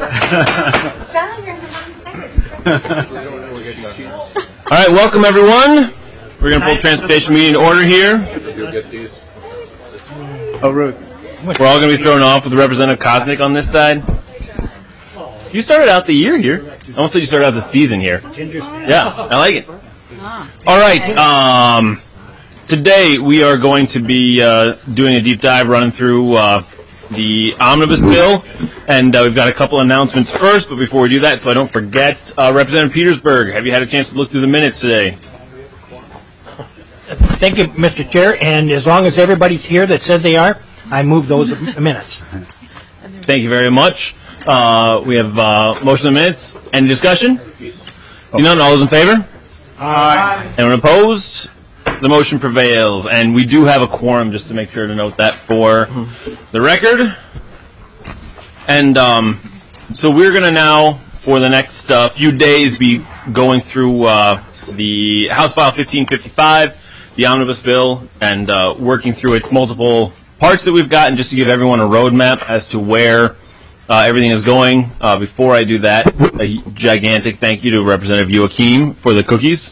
All right, welcome everyone. We're going to pull transportation meeting to order here. Oh, Ruth. We're all going to be thrown off with Representative Kosnick on this side. You started out the year here. I almost said you started out the season here. Yeah, I like it. All right. Today we are going to be doing a deep dive, running through the omnibus bill, and we've got a couple announcements first. But before we do that, so I don't forget, Representative Petersburg, have you had a chance to look through the minutes today? Thank you, Mr. Chair. And as long as everybody's here that says they are, I move those minutes. Thank you very much. We have motion of minutes. Any discussion? None. All those in favor? Aye. Anyone opposed? The motion prevails, and we do have a quorum, just to make sure to note that for the record. And so we're going to now, for the next few days, be going through the House File 1555, the omnibus bill, and working through its multiple parts that we've gotten, just to give everyone a roadmap as to where everything is going. Before I do that, a gigantic thank you to Representative Joachim for the cookies.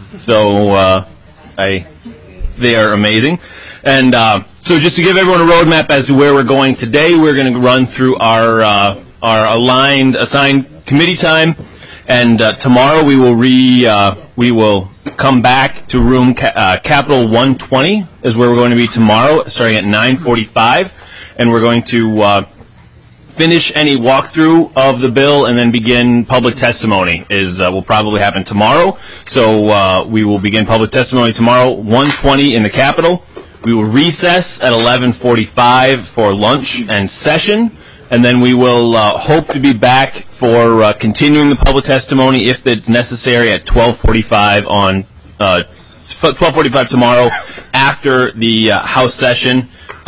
So they are amazing. And so just to give everyone a roadmap as to where we're going today, we're going to run through our assigned committee time. And tomorrow we will come back to room Capitol 120 is where we're going to be tomorrow, starting at 9:45, and we're going to finish any walkthrough of the bill and then begin public testimony. Will probably happen tomorrow. So we will begin public testimony tomorrow, 1:20 in the Capitol. We will recess at 11:45 for lunch and session. And then we will hope to be back for continuing the public testimony if it's necessary at 12:45 on 12:45 tomorrow after the House session,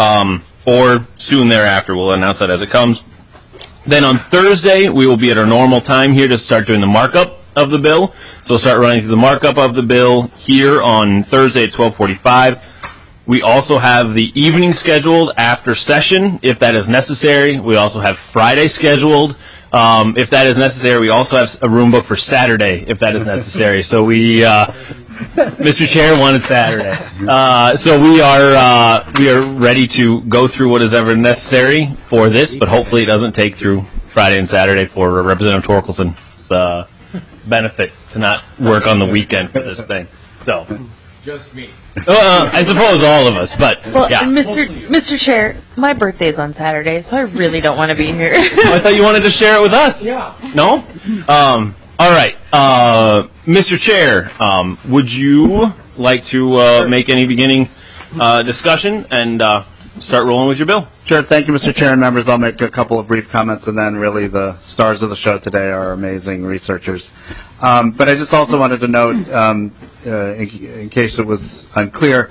or soon thereafter. We'll announce that as it comes. Then on Thursday we will be at our normal time here to start doing the markup of the bill. So we'll start running through the markup of the bill here on Thursday at 12:45. We also have the evening scheduled after session, if that is necessary. We also have Friday scheduled, if that is necessary. We also have a room booked for Saturday, if that is necessary. So we, Mr. Chair wanted Saturday. So we are ready to go through what is ever necessary for this, but hopefully it doesn't take through Friday and Saturday for Representative Torkelson's benefit to not work on the weekend for this thing. So. Just me. I suppose all of us, but well, yeah. Mr. Chair, my birthday's on Saturday, so I really don't want to be here. I thought you wanted to share it with us. Yeah. No? All right. Mr. Chair, would you like to make any beginning discussion and start rolling with your bill? Sure. Thank you, Mr. Chair and members. I'll make a couple of brief comments, and then really the stars of the show today are amazing researchers. But I just also wanted to note, in case it was unclear,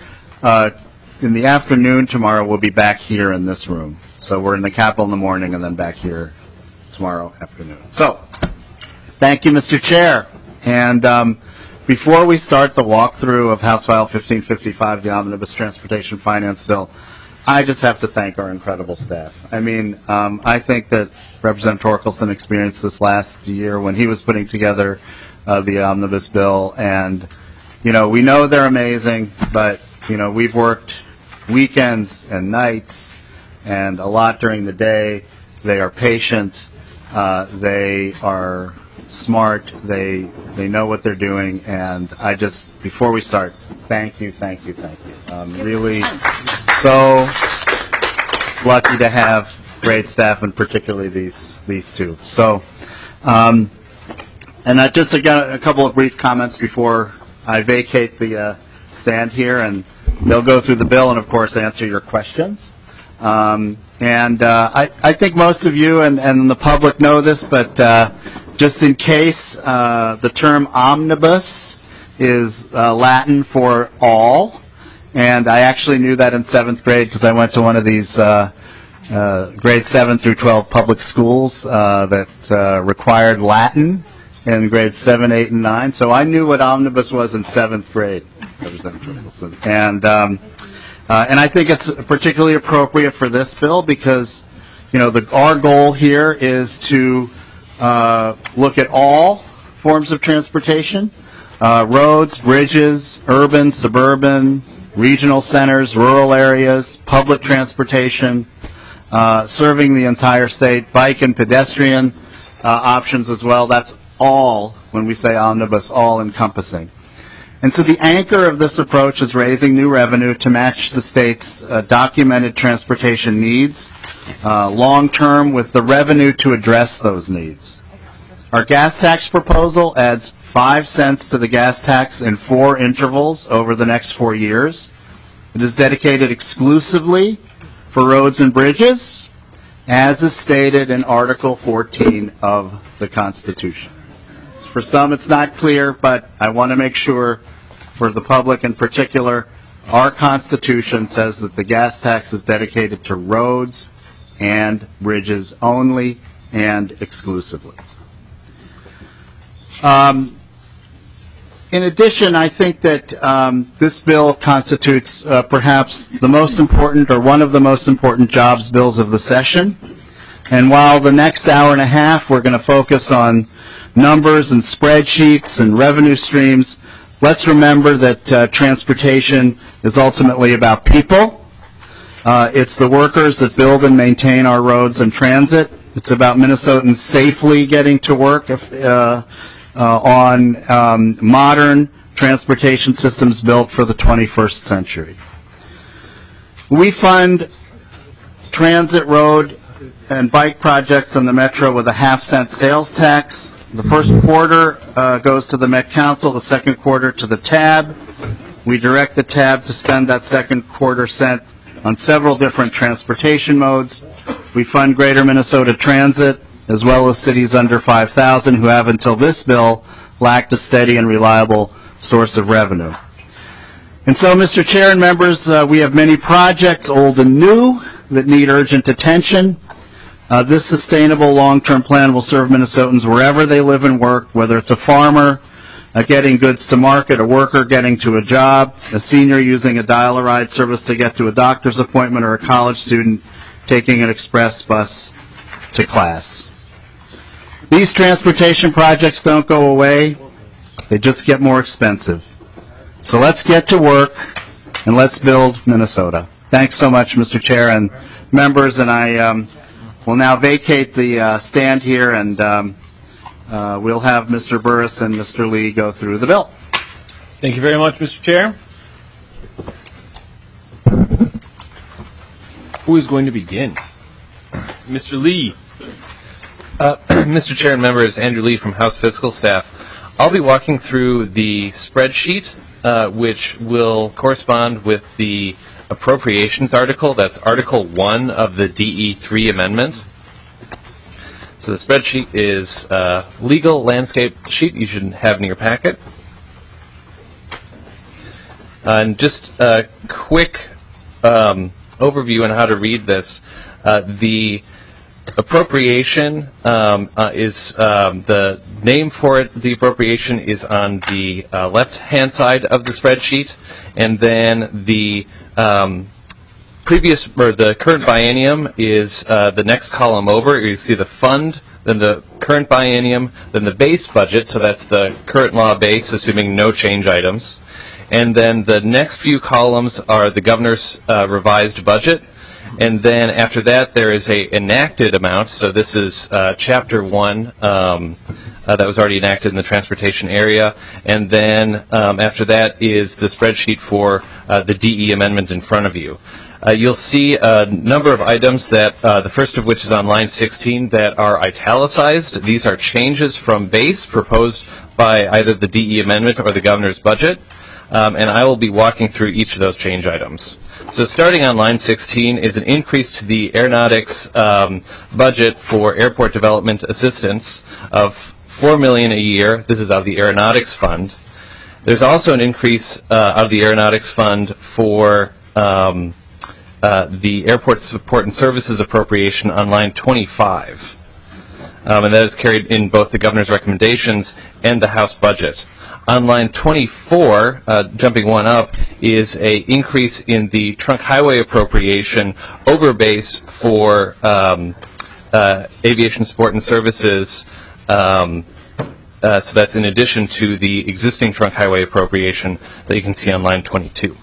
in the afternoon tomorrow we'll be back here in this room. So we're in the Capitol in the morning and then back here tomorrow afternoon. So, thank you, Mr. Chair. And before we start the walkthrough of House File 1555, the Omnibus Transportation Finance Bill, I just have to thank our incredible staff. I mean, I think that Representative Torkelson experienced this last year when he was putting together the omnibus bill, and we know they're amazing, but we've worked weekends and nights and a lot during the day. They are patient. They are smart. They know what they're doing, and I just, before we start, thank you. Really so lucky to have great staff, and particularly these two. So, and just again, a couple of brief comments before I vacate the stand here, and they'll go through the bill and, of course, answer your questions. I think most of you and the public know this, but just in case, the term omnibus is Latin for all, and I actually knew that in 7th grade because I went to one of these grade 7 through 12 public schools that required Latin in grades 7, 8, and 9. So I knew what omnibus was in 7th grade, and I think it's particularly appropriate for this bill because our goal here is to look at all forms of transportation, roads, bridges, urban, suburban, regional centers, rural areas, public transportation, serving the entire state, bike and pedestrian options as well. That's all, when we say omnibus, all encompassing. And so the anchor of this approach is raising new revenue to match the state's documented transportation needs long-term with the revenue to address those needs. Our gas tax proposal adds 5 cents to the gas tax in 4 intervals over the next 4 years. It is dedicated exclusively for roads and bridges, as is stated in Article 14 of the Constitution. For some, it's not clear, but I want to make sure, for the public in particular, our Constitution says that the gas tax is dedicated to roads and bridges only and exclusively. In addition, I think that this bill constitutes perhaps the most important or one of the most important jobs bills of the session. And while the next hour and a half we're going to focus on numbers and spreadsheets and revenue streams, let's remember that transportation is ultimately about people. It's the workers that build and maintain our roads and transit. It's about Minnesotans safely getting to work on modern transportation systems built for the 21st century. We fund transit, road, and bike projects in the Metro with a half-cent sales tax. The first quarter goes to the Met Council, the second quarter to the TAB. We direct the TAB to spend that second quarter cent on several different transportation modes. We fund Greater Minnesota Transit, as well as cities under 5,000 who have until this bill lacked a steady and reliable source of revenue. And so, Mr. Chair and members, we have many projects, old and new, that need urgent attention. This sustainable long-term plan will serve Minnesotans wherever they live and work, whether it's a farmer getting goods to market, a worker getting to a job, a senior using a dial-a-ride service to get to a doctor's appointment, or a college student taking an express bus to class. These transportation projects don't go away. They just get more expensive. So let's get to work and let's build Minnesota. Thanks so much, Mr. Chair and members, and I will now vacate the stand here, and we'll have Mr. Burris and Mr. Lee go through the bill. Thank you very much, Mr. Chair. Who is going to begin? Mr. Lee. Mr. Chair and members, Andrew Lee from House Fiscal Staff. I'll be walking through the spreadsheet, which will correspond with the appropriations article. That's Article 1 of the DE3 amendment. So the spreadsheet is a legal landscape sheet you should have in your packet. And just a quick overview on how to read this. The appropriation is the name for it. The appropriation is on the left-hand side of the spreadsheet, and then the the current biennium is the next column over. You see the fund, then the current biennium, then the base budget. So that's the current law base, assuming no change items, and then the next few columns are the governor's revised budget. And then after that, there is a enacted amount. So this is Chapter 1 that was already enacted in the transportation area. And then after that is the spreadsheet for the DE amendment in front of you. You'll see a number of items that, the first of which is on line 16, that are italicized. These are changes from base proposed by either the DE amendment or the governor's budget. And I will be walking through each of those change items. So starting on line 16 is an increase to the aeronautics budget for airport development assistance of $4 million a year. This is out of the aeronautics fund. There's also an increase out of the aeronautics fund for the airport support and services appropriation on line 25. And that is carried in both the governor's recommendations and the House budget. On line 24, jumping one up, is a increase in the trunk highway appropriation over base for aviation support and services. So that's in addition to the existing trunk highway appropriation that you can see on line 22.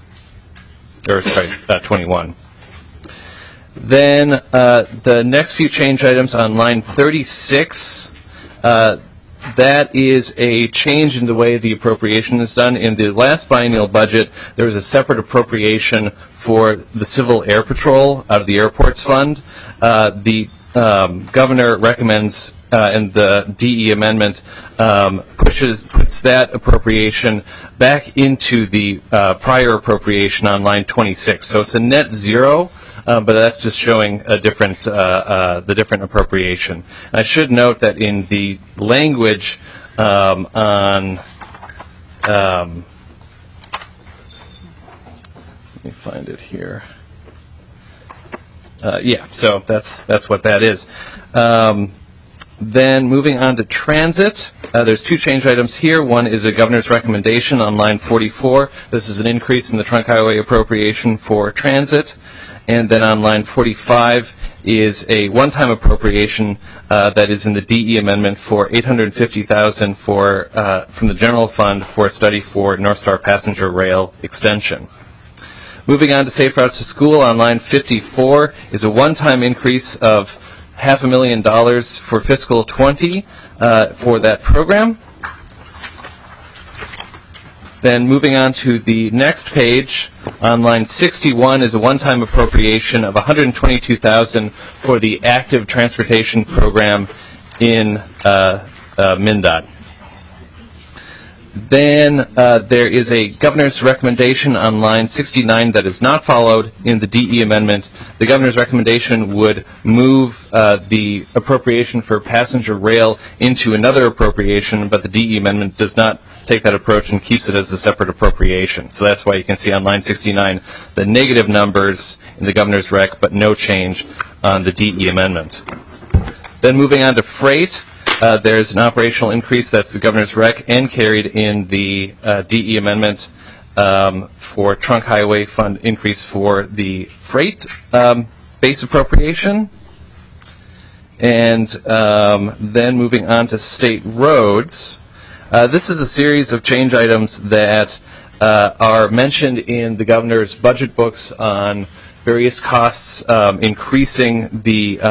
21. Then the next few change items on line 36, that is a change in the way the appropriation is done. In the last biennial budget, there was a separate appropriation for the Civil Air Patrol out of the Airports Fund. The governor recommends, and the DE amendment puts that appropriation back into the prior appropriation on line 26. So it's a net zero. But that's just showing a different, the different appropriation. And I should note that in the language on, let me find it here. Yeah, so that's what that is. Then moving on to transit, there's two change items here. One is a governor's recommendation on line 44. This is an increase in the trunk highway appropriation for transit. And then on line 45 is a one-time appropriation that is in the DE amendment for $850,000 from the general fund for a study for North Star passenger rail extension. Moving on to Safe Routes to School on line 54 is a one-time increase of $500,000 for fiscal 20 for that program. Then moving on to the next page, on line 61 is a one-time appropriation of $122,000 for the active transportation program in MnDOT. Then there is a governor's recommendation on line 69 that is not followed in the DE amendment. The governor's recommendation would move the appropriation for passenger rail into another appropriation, but the DE amendment does not take that approach and keeps it as a separate appropriation. So that's why you can see on line 69 the negative numbers in the governor's rec, but no change on the DE amendment. Then moving on to freight, there's an operational increase that's the governor's rec and carried in the DE amendment for trunk highway fund increase for the freight base appropriation. And then moving on to state roads, this is a series of change items that are mentioned in the governor's budget books on various costs increasing the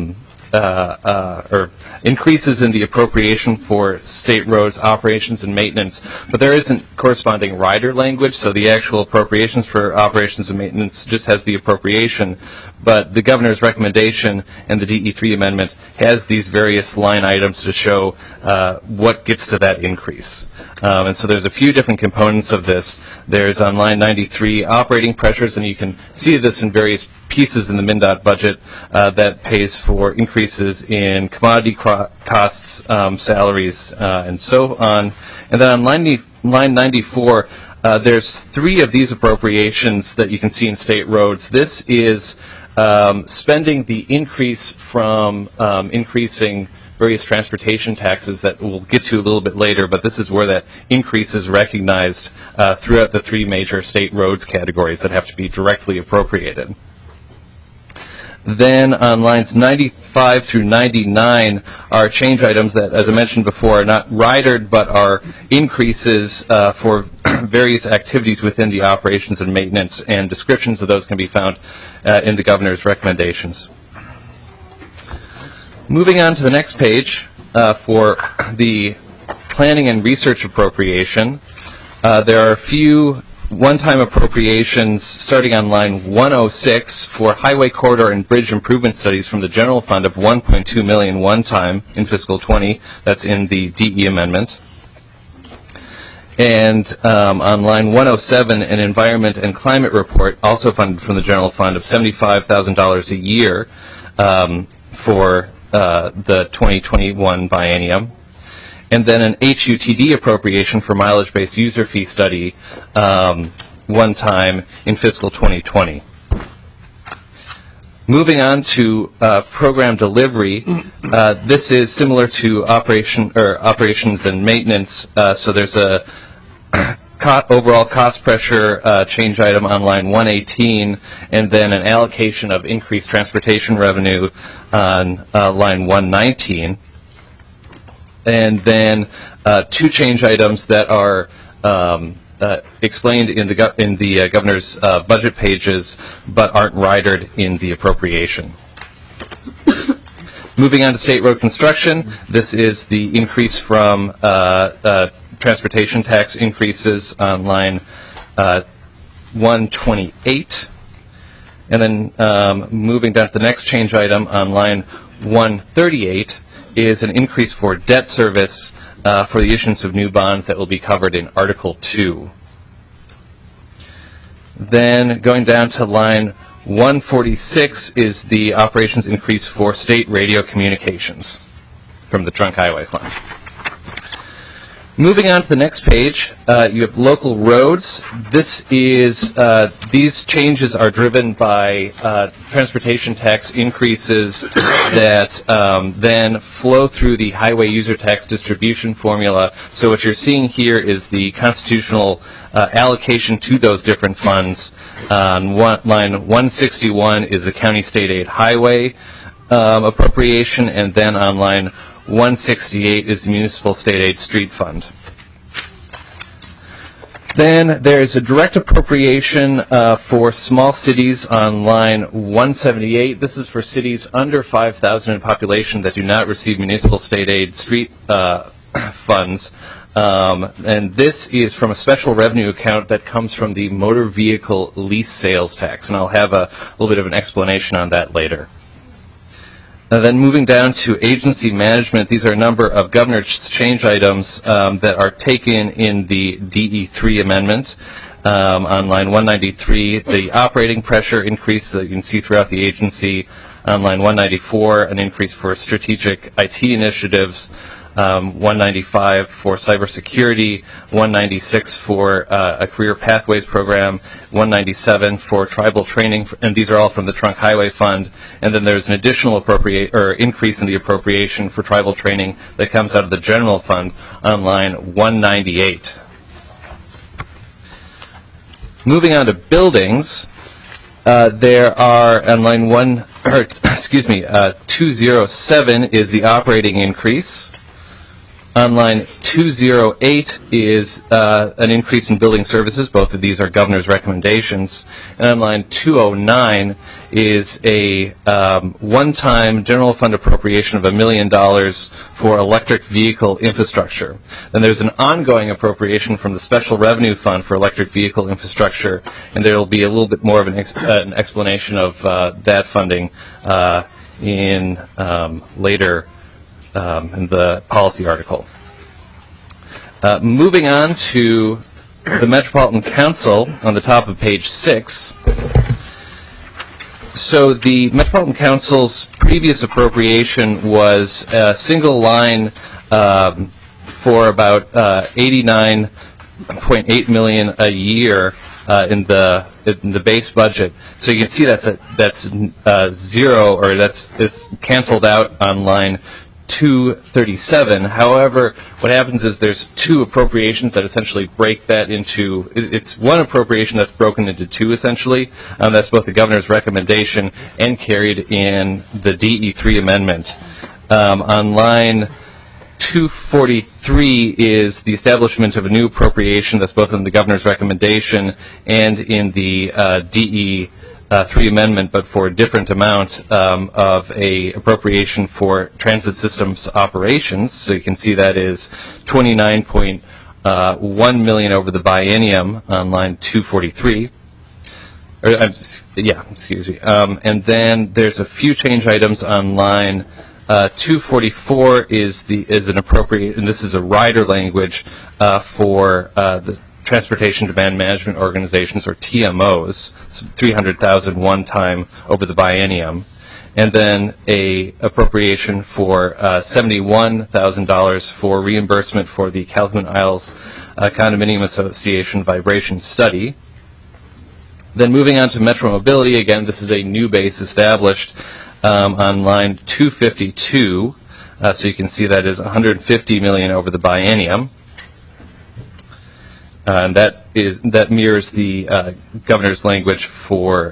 or increases in the appropriation for state roads operations and maintenance, but there isn't corresponding rider language, so the actual appropriations for operations and maintenance just has the appropriation, but the governor's recommendation and the DE3 amendment has these various line items to show what gets to that increase. And so there's a few different components of this. There's on line 93 operating pressures, and you can see this in various pieces in the MnDOT budget that pays for increases in commodity costs, salaries, and so on. And then on line 94, there's three of these appropriations that you can see in state roads. This is spending the increase from increasing various transportation taxes that we'll get to a little bit later, but this is where that increase is recognized throughout the three major state roads categories that have to be directly appropriated. Then on lines 95 through 99 are change items that, as I mentioned before, are not ridered but are increases for various activities within the operations and maintenance, and descriptions of those can be found in the governor's recommendations. Moving on to the next page for the planning and research appropriation, there are a few one-time appropriations starting on line 106 for highway corridor and bridge improvement studies from the general fund of $1.2 million one time in fiscal 20. That's in the DE amendment. And on line 107, an environment and climate report also funded from the general fund of $75,000 a year for the 2021 biennium. And then an HUTD appropriation for mileage-based user fee study one time in fiscal 2020. Moving on to program delivery, this is similar to operations and maintenance. So there's a overall cost pressure change item on line 118, and then an allocation of increased transportation revenue on line 119. And then two change items that are explained in the governor's budget pages, but aren't ridered in the appropriation. Moving on to state road construction, this is the increase from transportation tax increases on line 128. And then moving down to the next change item on line 138 is an increase for debt service for the issuance of new bonds that will be covered in Article 2. Then going down to line 146 is the operations increase for state radio communications from the Trunk Highway Fund. Moving on to the next page, you have local roads. This is these changes are driven by transportation tax increases that then flow through the highway user tax distribution formula. So what you're seeing here is the constitutional allocation to those different funds. On line 161 is the county state aid highway appropriation, and then on line 168 is the Municipal State Aid Street Fund. Then there's a direct appropriation for small cities on line 178. This is for cities under 5,000 in population that do not receive Municipal State Aid Street funds. And this is from a special revenue account that comes from the motor vehicle lease sales tax. And I'll have a little bit of an explanation on that later. Then moving down to agency management, these are a number of governor's change items that are taken in the DE3 amendment. On line 193, the operating pressure increase that you can see throughout the agency. On line 194, an increase for strategic IT initiatives. 195 for cybersecurity, 196 for a career pathways program, 197 for tribal training, and these are all from the Trunk Highway Fund. And then there's an additional increase in the appropriation for tribal training that comes out of the general fund on line 198. Moving on to buildings, there are on line 207 is the operating increase. On line 208 is an increase in building services. Both of these are governor's recommendations. And on line 209 is a one-time general fund appropriation of $1 million for electric vehicle infrastructure. Then there's an ongoing appropriation from the Special Revenue Fund for electric vehicle infrastructure, and there will be a little bit more of an explanation of that funding in later in the policy article. Moving on to the Metropolitan Council on the top of page 6. So the Metropolitan Council's previous appropriation was a single line for about $89.8 million a year in the base budget. So you can see that's zero, or it's canceled out on line 237. However, what happens is there's two appropriations that essentially break that into, it's one appropriation that's broken into two essentially. That's both the governor's recommendation and carried in the DE3 amendment. On line 243 is the establishment of a new appropriation that's both in the governor's recommendation and in the DE3 amendment, but for a different amount of a appropriation for transit systems operations. So you can see that is $29.1 million over the biennium on line 243. Excuse me. And then there's a few change items on line 244 is an appropriate, and this is a rider language for the Transportation Demand Management Organizations, or TMOs, $300,000 one time over the biennium, and then a appropriation for $71,000 for reimbursement for the Calhoun Isles Condominium Association vibration study. Then moving on to Metro Mobility, again, this is a new base established on line 252, so you can see that is $150 million over the biennium. and that mirrors the governor's language for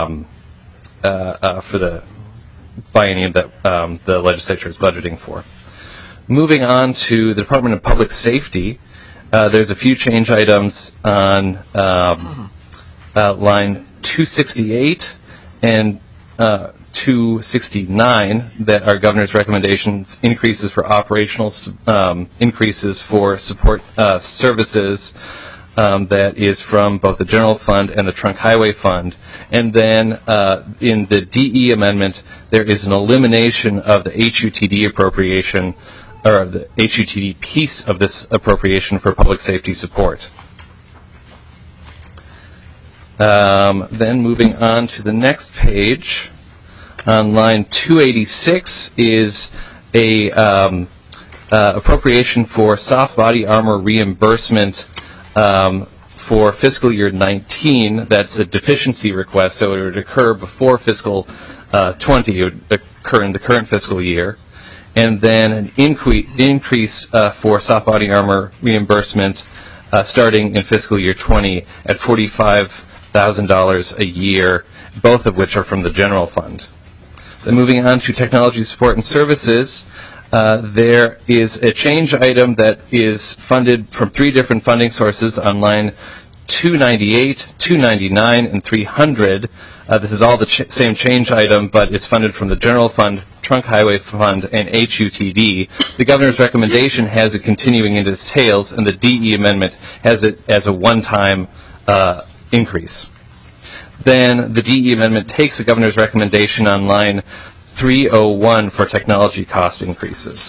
the biennium that the legislature is budgeting for. Moving on to the Department of Public Safety, there's a few change items on line 268 and 269 that are governor's recommendations, increases for operational, increases for support services that is from both the general fund and the trunk highway fund. And then in the DE amendment, there is an elimination of the HUTD appropriation, or the HUTD piece of this appropriation for public safety support. Then moving on to the next page, on line 286 is a appropriation for soft body armor reimbursement for fiscal year 19. That's a deficiency request, so it would occur before fiscal 20. It would occur in the current fiscal year. And then an increase for soft body armor reimbursement starting in fiscal year 20 at $45,000 a year, both of which are from the general fund. Then moving on to technology support and services, there is a change item that is funded from 3 different funding sources on line 298, 299, and 300. This is all the same change item, but it's funded from the general fund, trunk highway fund, and HUTD. The governor's recommendation has it continuing into its tails, and the DE amendment has it as a one-time increase. Then the DE amendment takes the governor's recommendation on line 301 for technology cost increases.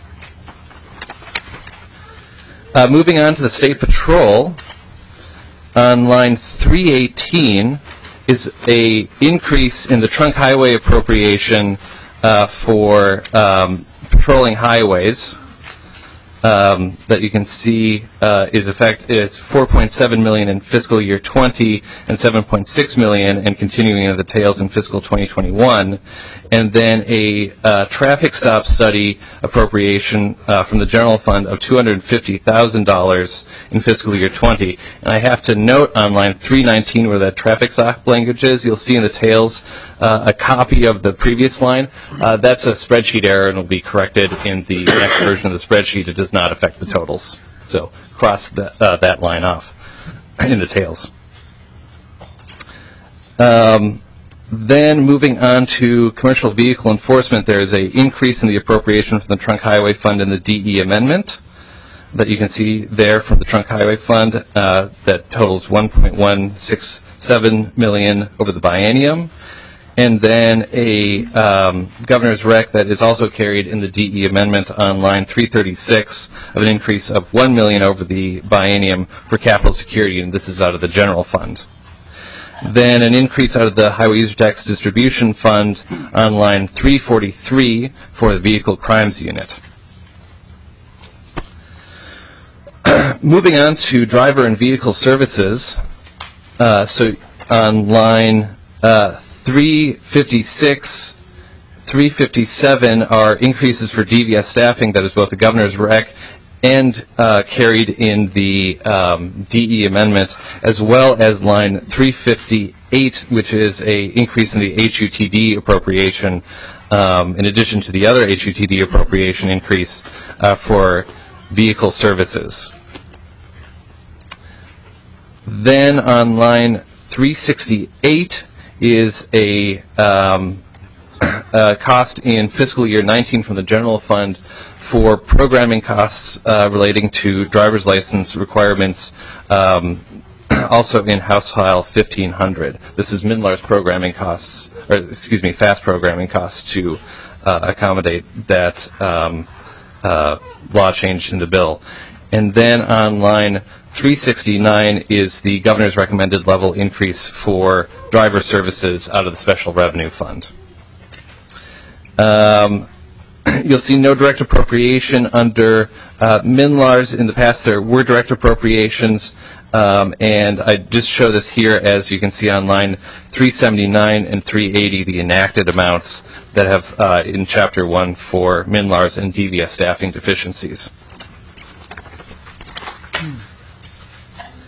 Moving on to the state patrol, on line 318 is a increase in the trunk highway appropriation for patrolling highways that you can see is $4.7 million in fiscal year 20 and $7.6 million and continuing into the tails in fiscal 2021. And then a traffic stop study appropriation from the general fund of $250,000 in fiscal year 20. And I have to note on line 319 where that traffic stop language is, you'll see in the tails a copy of the previous line. That's a spreadsheet error and will be corrected in the next version of the spreadsheet. It does not affect the totals. So cross that line off in the tails. Then moving on to commercial vehicle enforcement, there is an increase in the appropriation from the trunk highway fund and the DE amendment that you can see there from the trunk highway fund that totals $1.167 million over the biennium. And then a governor's rec that is also carried in the DE amendment on line 336 of an increase of $1 million over the biennium for capital security, and this is out of the general fund. Then an increase out of the highway user tax distribution fund on line 343 for the vehicle crimes unit. Moving on to driver and vehicle services, so on line 356, 357 are increases for DVS staffing that is both the governor's rec and carried in the DE amendment, as well as line 358, which is a increase in the HUTD appropriation, in addition to the other HUTD appropriation increase for vehicle services. Then on line 368 is a cost in fiscal year 19 from the general fund for programming costs relating to driver's license requirements, also in House File 1500. This is MNLAR's programming costs, or excuse me, FAST programming costs to accommodate that law change in the bill. And then on line 369 is the governor's recommended level increase for driver services out of the special revenue fund. You'll see no direct appropriation under MNLARS. In the past, there were direct appropriations, and I just show this here as you can see on line 379 and 380, the enacted amounts that have in Chapter 1 for MNLARS and DVS staffing deficiencies.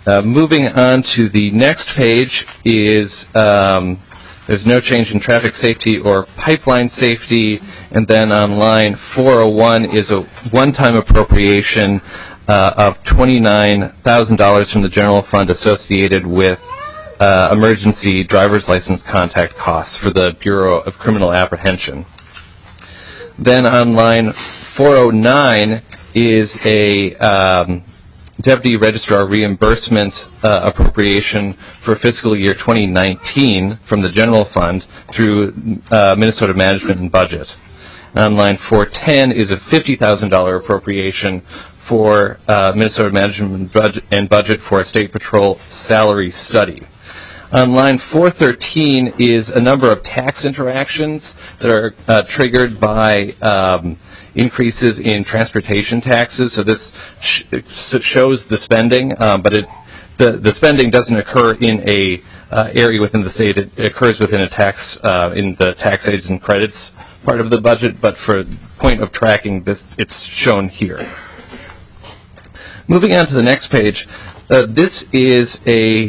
Moving on to the next page is there's no change in traffic safety or pipeline safety. And then on line 401 is a one-time appropriation of $29,000 from the general fund associated with emergency driver's license contact costs for the Bureau of Criminal Apprehension. Then on line 409 is a Deputy Registrar reimbursement appropriation for fiscal year 2019 from the general fund through Minnesota Management and Budget. And on line 410 is a $50,000 appropriation for Minnesota Management and Budget for a State Patrol salary study. On line 413 is a number of tax interactions that are triggered by increases in transportation taxes. So this shows the spending, but the spending doesn't occur in a area within the state. It occurs within a tax in the tax aids and credits part of the budget. But for the point of tracking, it's shown here. Moving on to the next page, this is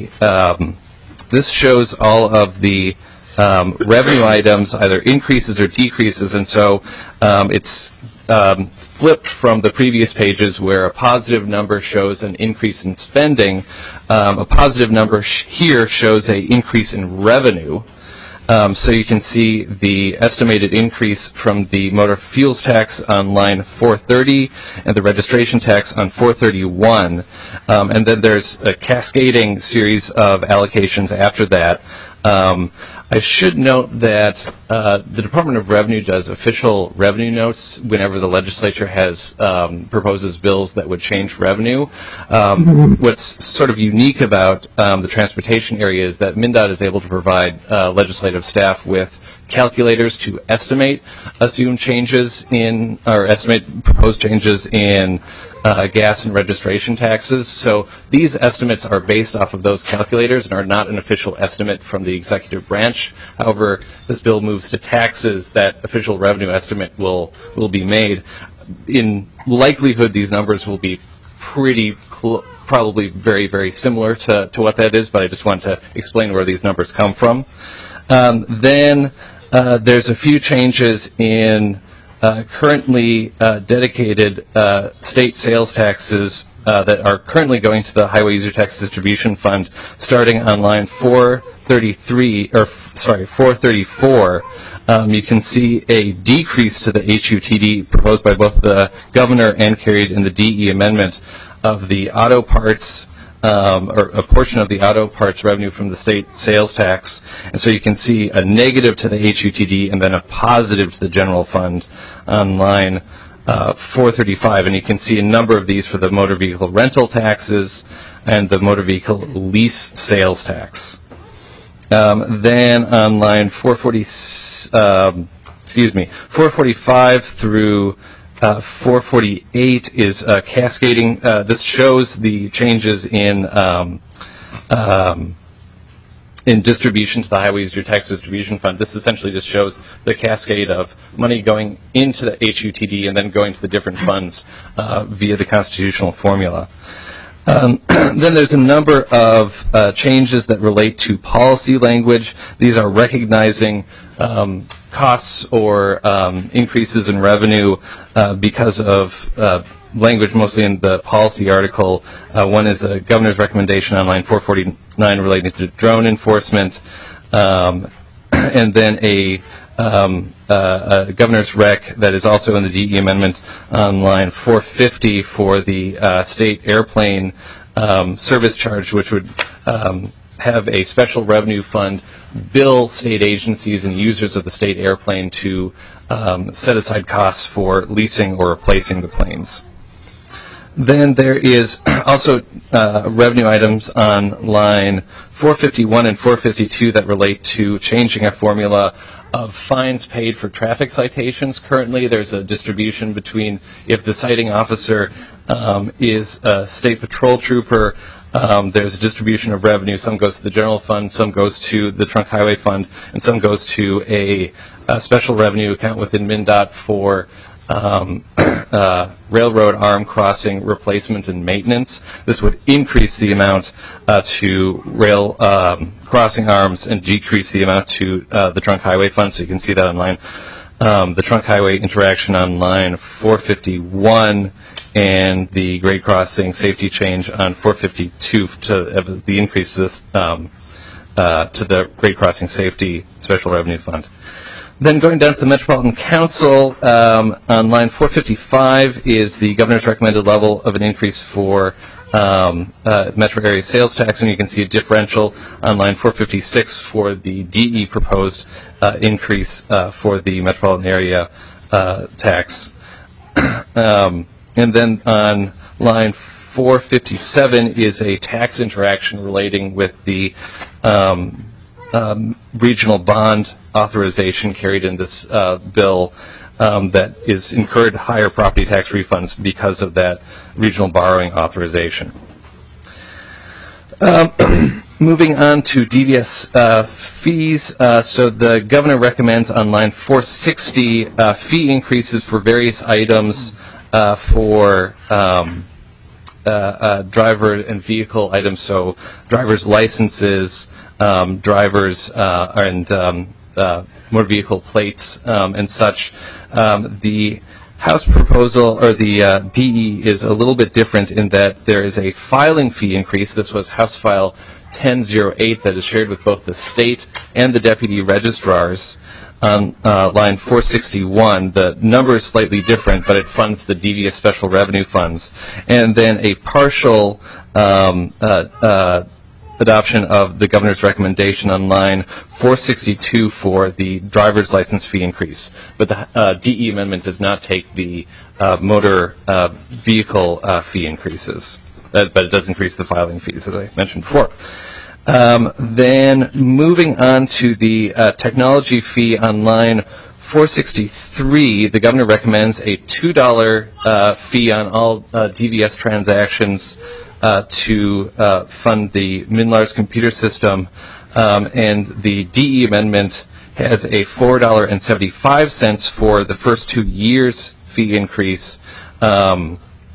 this shows all of the revenue items, either increases or decreases, and so it's flipped from the previous pages where a positive number shows an increase in spending. A positive number here shows an increase in revenue. So you can see the estimated increase from the motor fuels tax on line 430 and the registration tax on 431. And then there's a cascading series of allocations after that. I should note that the Department of Revenue does official revenue notes whenever the legislature has proposes bills that would change revenue. What's sort of unique about the transportation area is that MnDOT is able to provide legislative staff with calculators to estimate assumed changes in, or estimate proposed changes in gas and registration taxes. So these estimates are based off of those calculators and are not an official estimate from the executive branch. However, this bill moves to taxes, that official revenue estimate will be made. In likelihood, these numbers will be probably very, very similar to what that is, but I just want to explain where these numbers come from. Then there's a few changes in currently dedicated state sales taxes that are currently going to the Highway User Tax Distribution Fund, starting on line 434. You can see a decrease to the HUTD proposed by both the governor and carried in the DE amendment of the auto parts, or a portion of the auto parts revenue from the state sales tax. And so you can see a negative to the HUTD and then a positive to the general fund on line 435. And you can see a number of these for the motor vehicle rental taxes and the motor vehicle lease sales tax. Then on line 445 through 448 is cascading. This shows the changes in distribution to the Highway User Tax Distribution Fund. This essentially just shows the cascade of money going into the HUTD and then going to the different funds via the constitutional formula. Then there's a number of changes that relate to policy language. These are recognizing costs or increases in revenue because of language mostly in the policy article. One is a governor's recommendation on line 449 relating to drone enforcement, and then a governor's rec that is also in the DE amendment on line 450 for the state airplane service charge, which would have a special revenue fund bill state agencies and users of the state airplane to set aside costs for leasing or replacing the planes. Then there is also revenue items on line 451 and 452 that relate to changing a formula of fines paid for traffic citations. Currently, there's a distribution between if the citing officer is a state patrol trooper, there's a distribution of revenue. Some goes to the general fund, some goes to the trunk highway fund, and some goes to a special revenue account within MnDOT for railroad arm crossing replacement and maintenance. This would increase the amount to rail crossing arms and decrease the amount to the trunk highway fund. So you can see that on line the trunk highway interaction on line 451 and the grade crossing safety change on 452 to the increase to this to the grade crossing safety special revenue fund. Then going down to the Metropolitan Council, on line 455 is the governor's recommended level of an increase for metro area sales tax, and you can see a differential on line 456 for the DE proposed increase for the metropolitan area tax. And then on line 457 is a tax interaction relating with the regional bond authorization carried in this bill that is incurred higher property tax refunds because of that regional borrowing authorization. Moving on to DVS fees, so the governor recommends on line 460 fee increases for various items for driver and vehicle items, so driver's licenses, drivers and motor vehicle plates and such. The House proposal, or the DE, is a little bit different in that there is a filing fee increase. This was House File 1008 that is shared with both the state and the deputy registrars. On line 461, the number is slightly different, but it funds the DVS special revenue funds. And then a partial adoption of the governor's recommendation on line 462 for the driver's license fee increase. But the DE amendment does not take the motor vehicle fee increases, but it does increase the filing fees, as I mentioned before. Then moving on to the technology fee on line 463, the governor recommends a $2 fee on all DVS transactions to fund the MNLARS computer system, and the DE amendment has a $4.75 for the first 2 years fee increase, and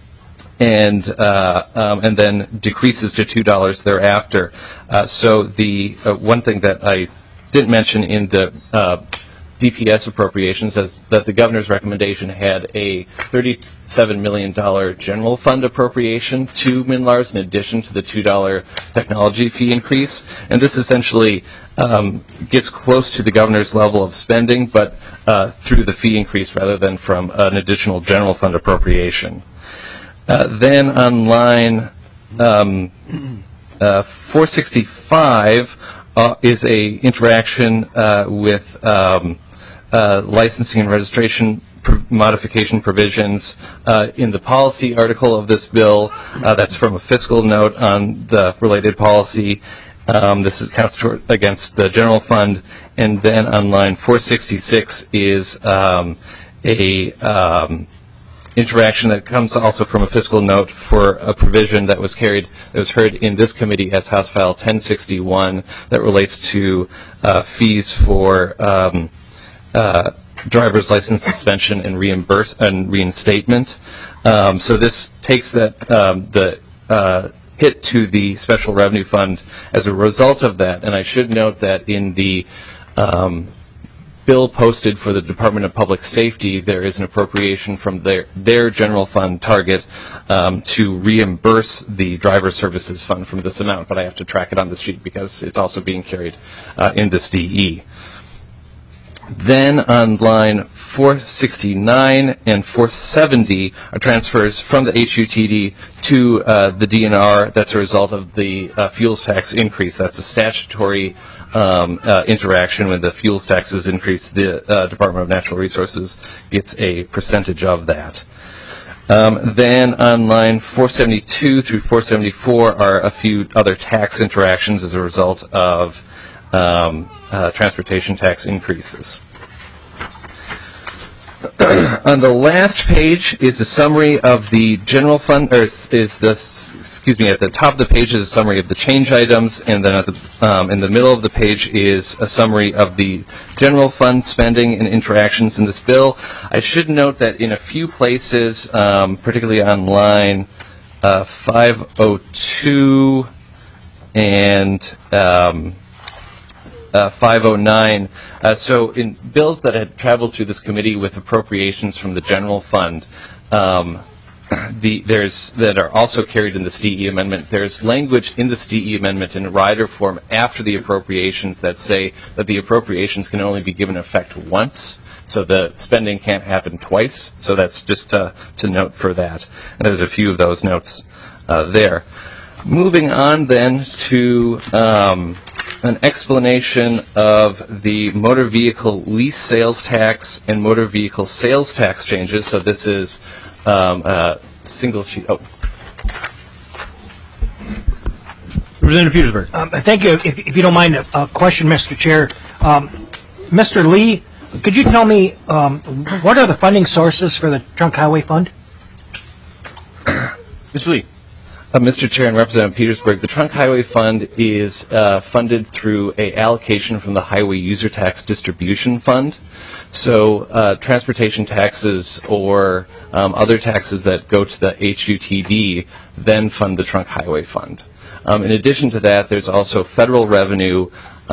then decreases to $2 thereafter. So the one thing that I didn't mention in the DPS appropriations is that the governor's recommendation had a $37 million general fund appropriation to MNLARS in addition to the $2 technology fee increase. And this essentially gets close to the governor's level of spending, but through the fee increase rather than from an additional general fund appropriation. Then on line 465 is a interaction with licensing and registration modification provisions in the policy article of this bill. That's from a fiscal note on the related policy. This is counts against the general fund. And then on line 466 is a interaction that comes also from a fiscal note for a provision that was heard in this committee as House File 1061 that relates to fees for driver's license suspension and reinstatement. So this takes that the hit to the special revenue fund as a result of that. And I should note that in the bill posted for the Department of Public Safety, there is an appropriation from their general fund target to reimburse the driver services fund from this amount, but I have to track it on the sheet because it's also being carried in this DE. Then on line 469 and 470 are transfers from the HUTD to the DNR. That's a result of the fuels tax increase. That's a statutory interaction. When the fuels taxes increase, the Department of Natural Resources gets a percentage of that. Then on line 472 through 474 are a few other tax interactions as a result of transportation tax increases. On the last page is a summary of the general fund, or at the top of the page is a summary of the change items, and then in the middle of the page is a summary of the general fund spending and interactions in this bill. I should note that in a few places, particularly on line 502 and 509. So in bills that had traveled through this committee with appropriations from the general fund, that are also carried in this DE amendment, there's language in this DE amendment in rider form after the appropriations that say that the appropriations can only be given effect once. So the spending can't happen twice. So that's just to note for that. And there's a few of those notes there. Moving on then to an explanation of the motor vehicle lease sales tax and motor vehicle sales tax changes. So this is a single sheet. Oh. Representative Petersburg. Thank you. If you don't mind, a question, Mr. Chair. Mr. Lee, could you tell me what are the funding sources for the Trunk Highway Fund? Mr. Lee. Mr. Chair and Representative Petersburg, the Trunk Highway Fund is funded through a allocation from the Highway User Tax Distribution Fund. So transportation taxes or other taxes that go to the HUTD then fund the Trunk Highway Fund. In addition to that, there's also federal revenue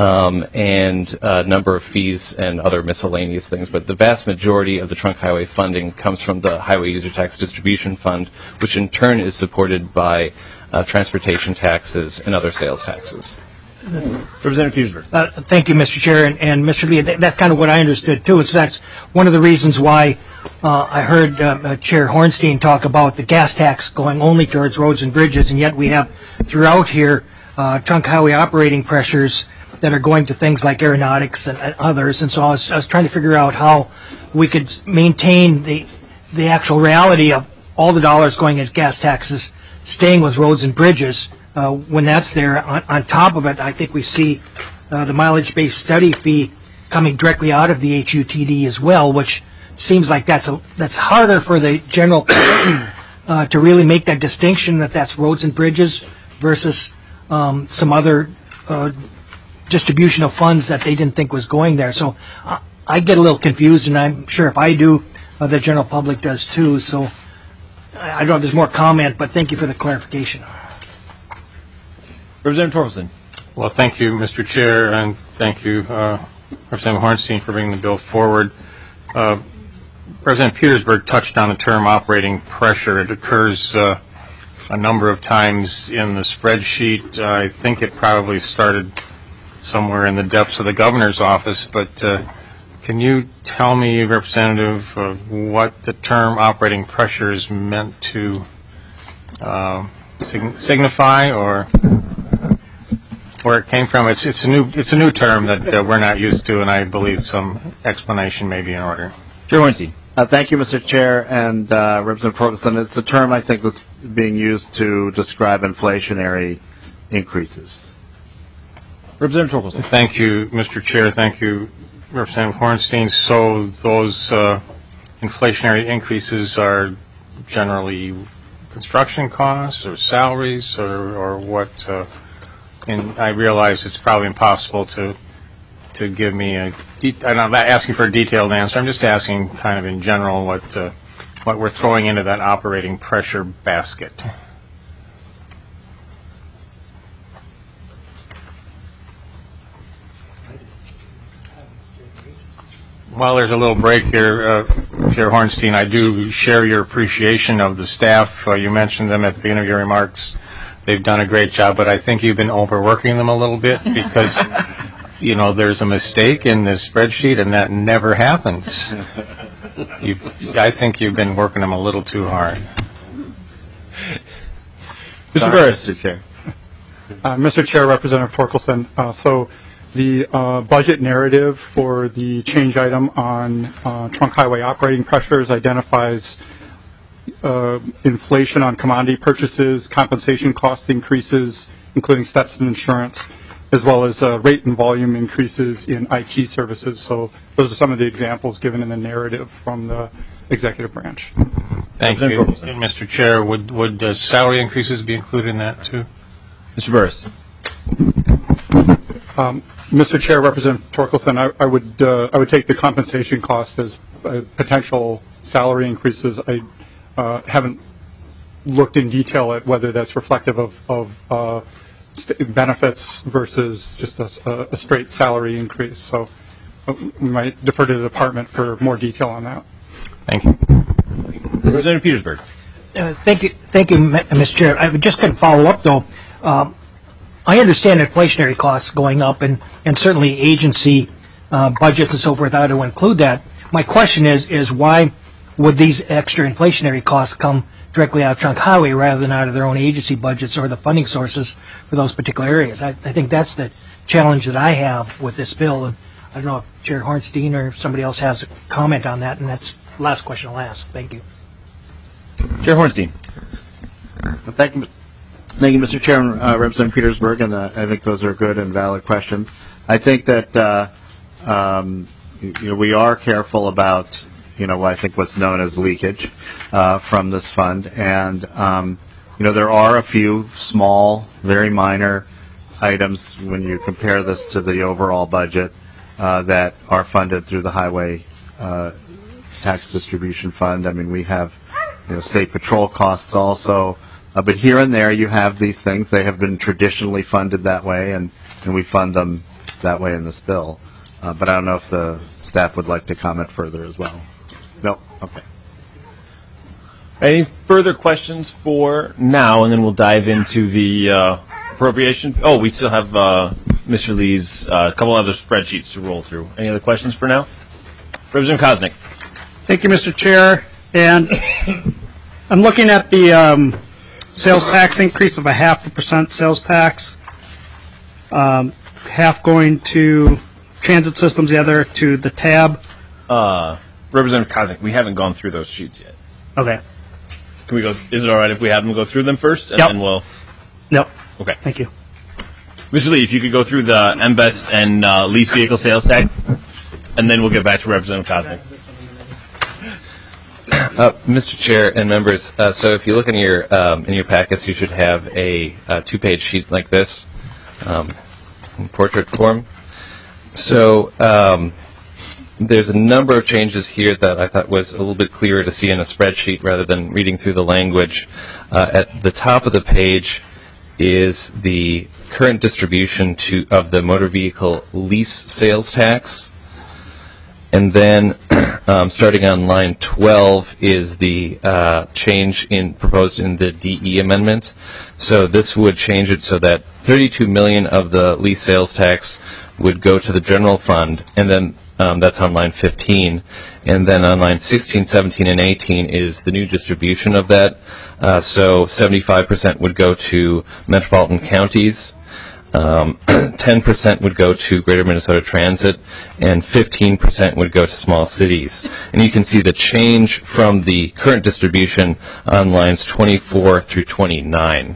and a number of fees and other miscellaneous things. But the vast majority of the Trunk Highway funding comes from the Highway User Tax Distribution Fund, which in turn is supported by transportation taxes and other sales taxes. Representative Petersburg. Thank you, Mr. Chair. And Mr. Lee, that's kind of what I understood, too. That's one of the reasons why I heard Chair Hornstein talk about the gas tax going only towards roads and bridges, and yet we have throughout here trunk highway operating pressures that are going to things like aeronautics and others. And so I was trying to figure out how we could maintain the actual reality of all the dollars going into gas taxes staying with roads and bridges. When that's there, on top of it, I think we see the mileage-based study fee coming directly out of the HUTD as well, which seems like that's harder for the general public to really make that distinction that that's roads and bridges versus some other distribution of funds that they didn't think was going there. So I get a little confused, and I'm sure if I do, the general public does too. So I don't know if there's more comment, but thank you for the clarification. Representative Torkelson. Well, thank you, Mr. Chair, and thank you, Representative Hornstein, for bringing the bill forward. Representative Petersburg touched on the term operating pressure. It occurs a number of times in the spreadsheet. I think it probably started somewhere in the depths of the governor's office, but can you tell me, Representative, what the term operating pressure is meant to signify, or where it came from? It's a new term that we're not used to, and I believe some explanation may be in order. Chair Hornstein. Thank you, Mr. Chair, and Representative Torkelson. It's a term I think that's being used to describe inflationary increases. Representative Torkelson. Thank you, Mr. Chair. Thank you, Representative Hornstein. So those inflationary increases are generally construction costs or salaries or what? And I realize it's probably impossible to give me I'm not asking for a detailed answer. I'm just asking kind of in general what we're throwing into that operating pressure basket. While there's a little break here, Chair Hornstein, I do share your appreciation of the staff. You mentioned them at the beginning of your remarks. They've done a great job, but I think you've been overworking them a little bit because, there's a mistake in this spreadsheet, and that never happens. I think you've been working them a little too hard. Mr. Burris. Mr. Chair. Mr. Chair, Representative Torkelson. So the budget narrative for the change item on trunk highway operating pressures identifies inflation on commodity purchases, compensation cost increases, including steps and insurance, as well as rate and volume increases in IT services. So those are some of the examples given in the narrative from the executive branch. Thank you. And Mr. Chair, would salary increases be included in that too? Mr. Burris. Mr. Chair, Representative Torkelson, I would take the compensation cost as potential salary increases. I haven't looked in detail at whether that's reflective of benefits versus just a straight salary increase. So we might defer to the department for more detail on that. Thank you. Representative Petersburg. Thank you, Mr. Chair. I just going to follow up, though. I understand inflationary costs going up, and certainly agency budgets and so forth ought to include that. My question is why would these extra inflationary costs come directly out of Trunk Highway rather than out of their own agency budgets or the funding sources for those particular areas? I think that's the challenge that I have with this bill. And I don't know if Chair Hornstein or somebody else has a comment on that, and that's the last question I'll ask. Thank you. Chair Hornstein. Thank you, Mr. Chairman, Representative Petersburg, and I think those are good and valid questions. I think that we are careful about I think what's known as leakage from this fund, and there are a few small, very minor items when you compare this to the overall budget that are funded through the Highway Tax Distribution Fund. I mean, we have state patrol costs also. But here and there you have these things. They have been traditionally funded that way, and we fund them that way in this bill. But I don't know if the staff would like to comment further as well. No? Okay. Any further questions for now, and then we'll dive into the appropriation? Oh, we still have Mr. Lee's couple other spreadsheets to roll through. Any other questions for now? Representative Koznick. Thank you, Mr. Chair. And I'm looking at the sales tax increase of 0.5% sales tax, half going to transit systems, the other to the tab. Representative Koznick, we haven't gone through those sheets yet. Okay. Can we go? Is it all right if we have them go through them first, and Yep. then we'll? Yep. Okay. Thank you. Mr. Lee, if you could go through the MVEST and lease vehicle sales tax, and then we'll get back to Representative Koznick. Mr. Chair and members, so if you look in your packets, you should have a two-page sheet like this, in portrait form. So there's a number of changes here that I thought was a little bit clearer to see in a spreadsheet rather than reading through the language. At the top of the page is the current distribution of the motor vehicle lease sales tax. And then starting on line 12 is the change proposed in the DE amendment. So this would change it so that $32 million of the lease sales tax would go to the general fund, and then that's on line 15. And then on line 16, 17, and 18 is the new distribution of that. So 75% would go to metropolitan counties. 10% would go to Greater Minnesota Transit, and 15% would go to small cities. And you can see the change from the current distribution on lines 24 through 29.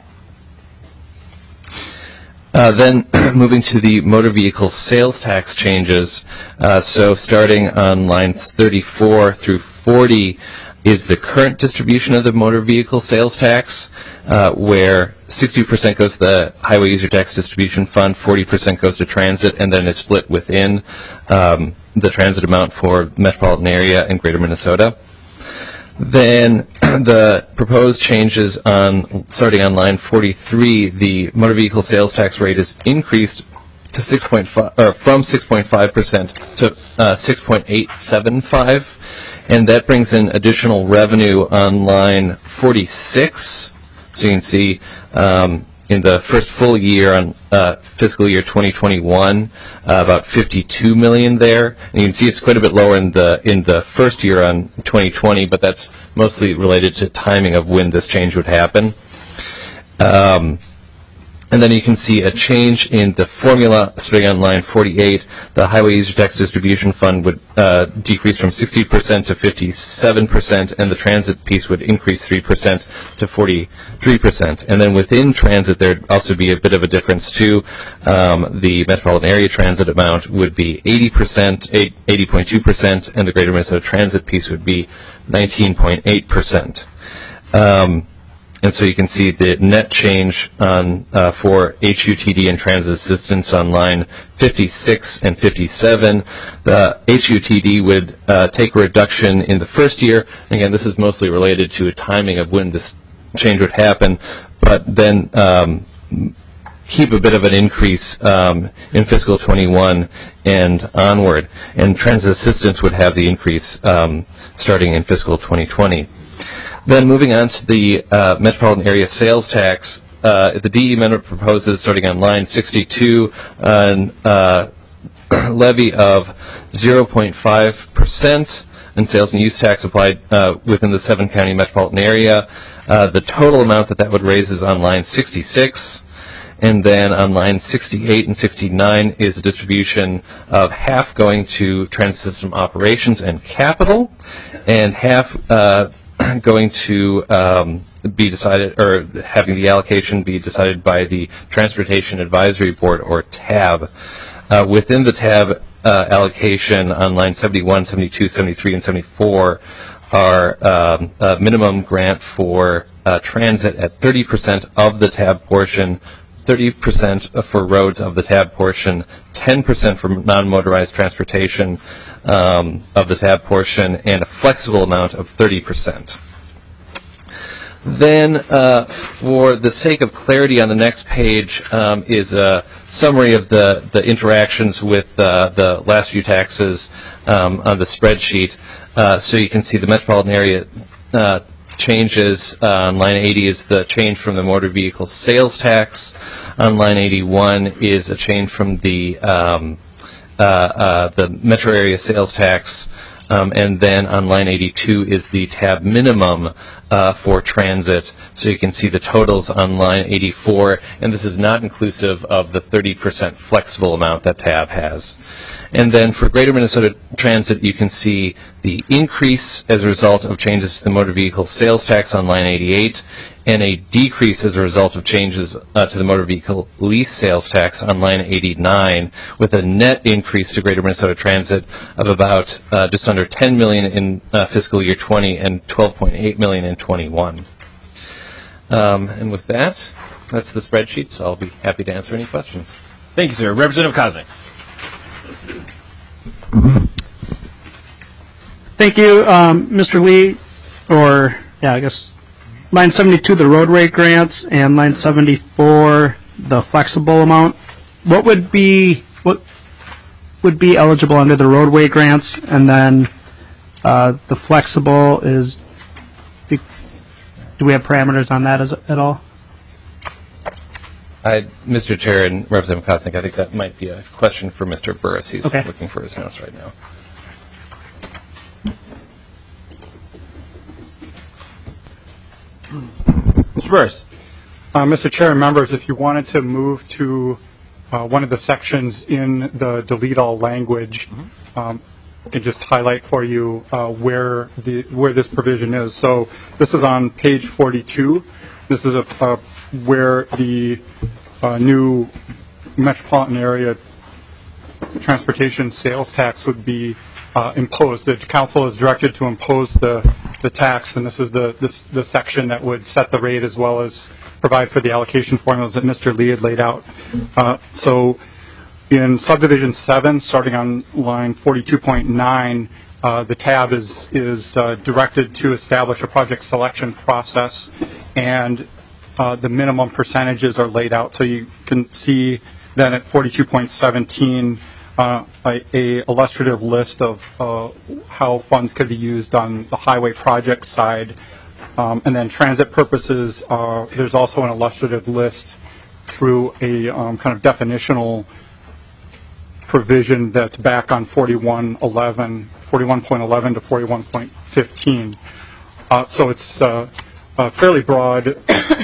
Then moving to the motor vehicle sales tax changes, so starting on lines 34 through 40 is the current distribution of the motor vehicle sales tax, where 60% goes to the Highway User Tax Distribution Fund, 40% goes to transit, and then is split within the transit amount for metropolitan area and Greater Minnesota. Then the proposed changes starting on line 43, the motor vehicle sales tax rate is increased to 6.5, or from 6.5% to 6.875, and that brings in additional revenue on line 46. So you can see in the first full year on fiscal year 2021, about $52 million there. And you can see it's quite a bit lower in the first year on 2020, but that's mostly related to timing of when this change would happen. And then you can see a change in the formula starting on line 48. The Highway User Tax Distribution Fund would decrease from 60% to 57%, and the transit piece would increase 3% to 43%. And then within transit, there'd also be a bit of a difference too. The metropolitan area transit amount would be 80.2%, and the Greater Minnesota Transit piece would be 19.8%. And so you can see the net change on for HUTD and transit assistance on line 56 and 57. The HUTD would take a reduction in the first year. Again, this is mostly related to a timing of when this change would happen, but then keep a bit of an increase in fiscal 21 and onward. And transit assistance would have the increase starting in fiscal 2020. Then moving on to the metropolitan area sales tax, the DE amendment proposes, starting on line 62, an levy of 0.5% and sales and use tax applied within the 7-county metropolitan area. The total amount that would raise is on line 66. And then on line 68 and 69 is a distribution of half going to transit system operations and capital, and half going to be decided, or having the allocation be decided by the Transportation Advisory Board, or TAB. Within the TAB allocation on line 71, 72, 73, and 74 are a minimum grant for transit at 30% of the TAB portion, 30% for roads of the TAB portion, 10% for non-motorized transportation of the TAB portion, and a flexible amount of 30%. Then, for the sake of clarity, on the next page is a summary of the interactions with the last few taxes on the spreadsheet. So you can see the metropolitan area changes. On line 80 is the change from the motor vehicle sales tax. On line 81 is a change from the metro area sales tax. And then on line 82 is the TAB minimum for transit. So you can see the totals on line 84, and this is not inclusive of the 30% flexible amount that TAB has. And then for Greater Minnesota Transit, you can see the increase as a result of changes to the motor vehicle sales tax on line 88, and a decrease as a result of changes to the motor vehicle lease sales tax on line 89, with a net increase to Greater Minnesota Transit of about just under $10 million in fiscal year 20 and $12.8 million in 21. And with that, that's the spreadsheet, so I'll be happy to answer any questions. Thank you, sir. Representative Koznick. Thank you, Mr. Lee, I guess line 72, the roadway grants, and line 74, the flexible amount. What would be eligible under the roadway grants, and then the flexible is, do we have parameters on that at all? Mr. Chair and Representative Koznick, I think that might be a question for Mr. Burris. He's looking for his notes right now. Mr. Burris. Mr. Chair and members, if you wanted to move to one of the sections in the delete all language, I can just highlight for you where this provision is. So this is on page 42. This is where the new metropolitan area transportation sales tax would be imposed. The council is directed to impose the tax, and this is the section that would set the rate as well as provide for the allocation formulas that Mr. Lee had laid out. So in subdivision 7, starting on line 42.9, the tab is directed to establish a project selection process, and the minimum percentages are laid out. So you can see then at 42.17 a illustrative list of how funds could be used on the highway project side. And then transit purposes, there's also an illustrative list through a kind of definitional provision that's back on 41.11 to 41.15. So it's fairly broad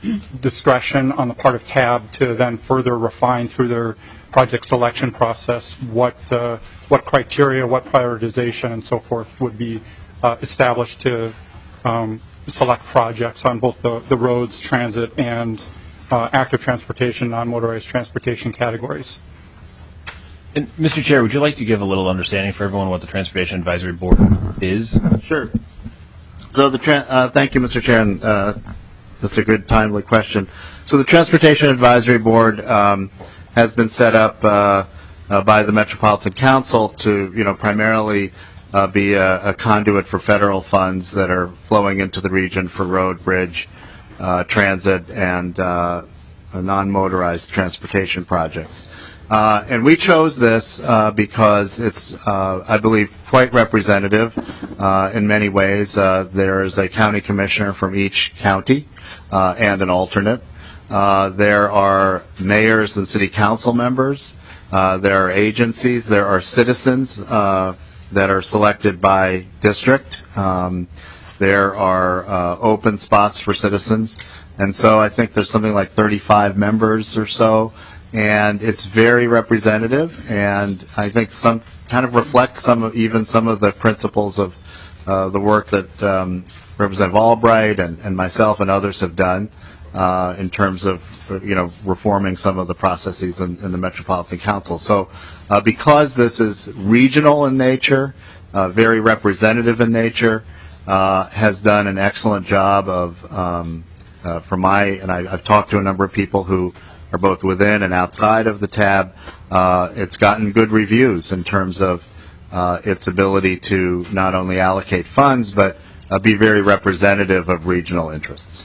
discretion on the part of TAB to then further refine through their project selection process what criteria, what prioritization, and so forth would be established to select projects on both the roads, transit, and active transportation, non-motorized transportation categories. And Mr. Chair, would you like to give a little understanding for everyone what the Transportation Advisory Board is? Sure. So thank you, Mr. Chair, and that's a good, timely question. So the Transportation Advisory Board has been set up by the Metropolitan Council to, primarily be a conduit for federal funds that are flowing into the region for road, bridge, transit, and non-motorized transportation projects. And we chose this because it's, I believe, quite representative in many ways. There is a county commissioner from each county and an alternate. There are mayors and city council members. There are agencies. There are citizens that are selected by district. There are open spots for citizens. And so I think there's something like 35 members or so. And it's very representative, and I think some kind of reflects some of the principles of the work that Representative Albright and myself and others have done in terms of reforming some of the processes in the Metropolitan Council. So because this is regional in nature, very representative in nature, has done an excellent job of I've talked to a number of people who are both within and outside of the TAB. It's gotten good reviews in terms of its ability to not only allocate funds, but be very representative of regional interests.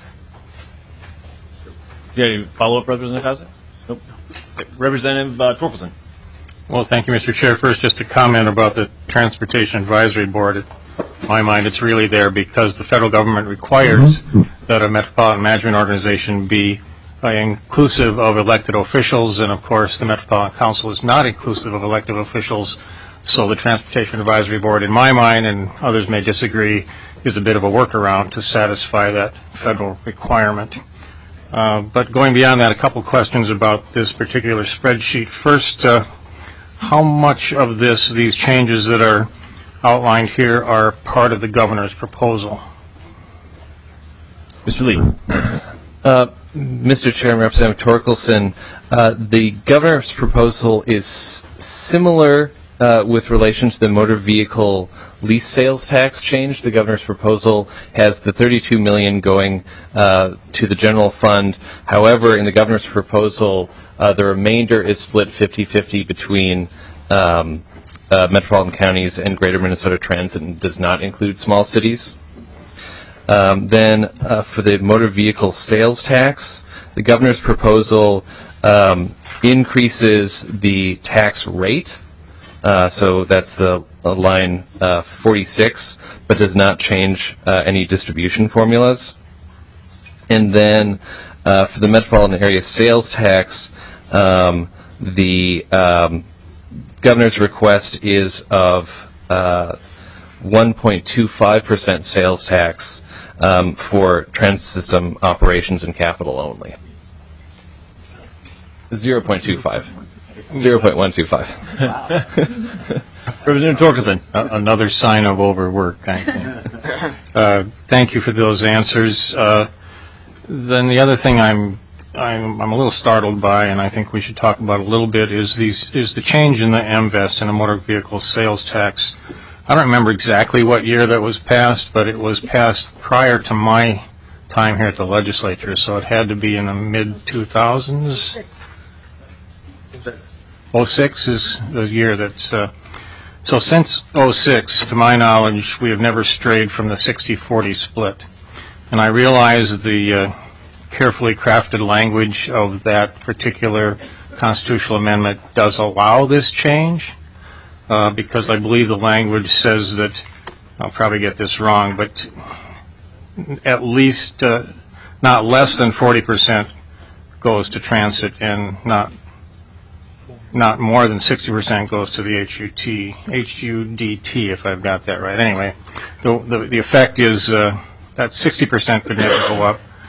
Do you have any follow-up, Representative Haase? Nope. Okay. Representative Torkelson. Well, thank you, Mr. Chair. First, just a comment about the Transportation Advisory Board. In my mind, it's really there because the federal government requires that a metropolitan management organization be inclusive of elected officials, and of course the Metropolitan Council is not inclusive of elected officials, so the Transportation Advisory Board, in my mind, and others may disagree, is a bit of a workaround to satisfy that federal requirement. But going beyond that, a couple questions about this particular spreadsheet. First, how much of these changes that are outlined here are part of the governor's proposal? Mr. Lee. Mr. Chairman, Representative Torkelson, the governor's proposal is similar with relation to the motor vehicle lease sales tax change. The governor's proposal has the $32 million going to the general fund. However, in the governor's proposal, the remainder is split 50-50 between metropolitan counties and Greater Minnesota Transit and does not include small cities. Then for the motor vehicle sales tax, the governor's proposal increases the tax rate. So that's the line 46, but does not change any distribution formulas. And then for the metropolitan area sales tax, the governor's request is of 1.25% sales tax for transit system operations and capital only. 0.25. 0.125. Representative Torkelson. Another sign of overwork, I think. Thank you for those answers. Then the other thing I'm a little startled by, and I think we should talk about a little bit, is the change in the MVEST and the motor vehicle sales tax. I don't remember exactly what year that was passed, but it was passed prior to my time here at the legislature, so it had to be in the mid-2000s. 06 is the year that's... so since 06, to my knowledge, we have never strayed from the 60-40 split. And I realize the carefully crafted language of that particular constitutional amendment does allow this change, because I believe the language says that, I'll probably get this wrong, but at least not less than 40% goes to transit and not more than 60% goes to the HUDT, if I've got that right. Anyway, the effect is that 60% could never go up.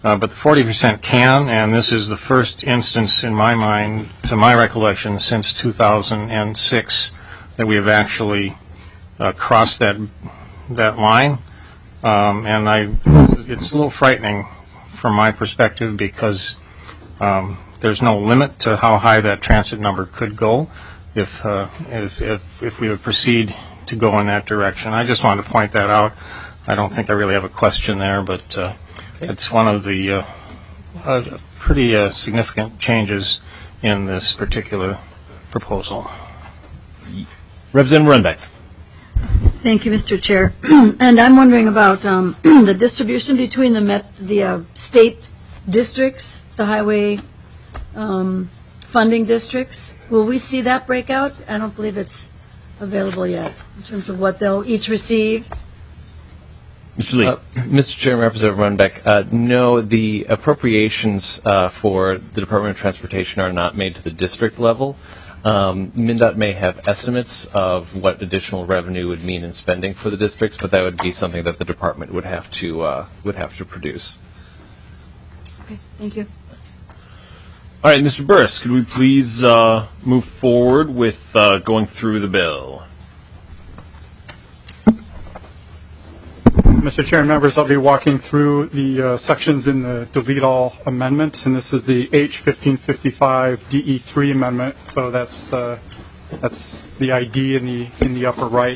but the 40% can, and this is the first instance in my mind, to my recollection, since 2006 that we have actually crossed that line. And it's a little frightening from my perspective because there's no limit to how high that transit number could go if we would proceed to go in that direction. I just wanted to point that out. I don't think I really have a question there, but it's one of the pretty significant changes in this particular proposal. Representative Runbeck. Thank you, Mr. Chair. And I'm wondering about the distribution between the state districts, the highway funding districts. Will we see that breakout? I don't believe it's available yet in terms of what they'll each receive. Mr. Lee. Mr. Chair, Representative Runbeck, no, the appropriations for the Department of Transportation are not made to the district level. MnDOT may have estimates of what additional revenue would mean in spending for the districts, but that would be something that the department would have to produce. Okay, thank you. All right, Mr. Burris, could we please move forward with going through the bill? Mr. Chair and members, I'll be walking through the sections in the delete all amendment, and this is the H1555 DE3 amendment. So that's the ID in the upper right.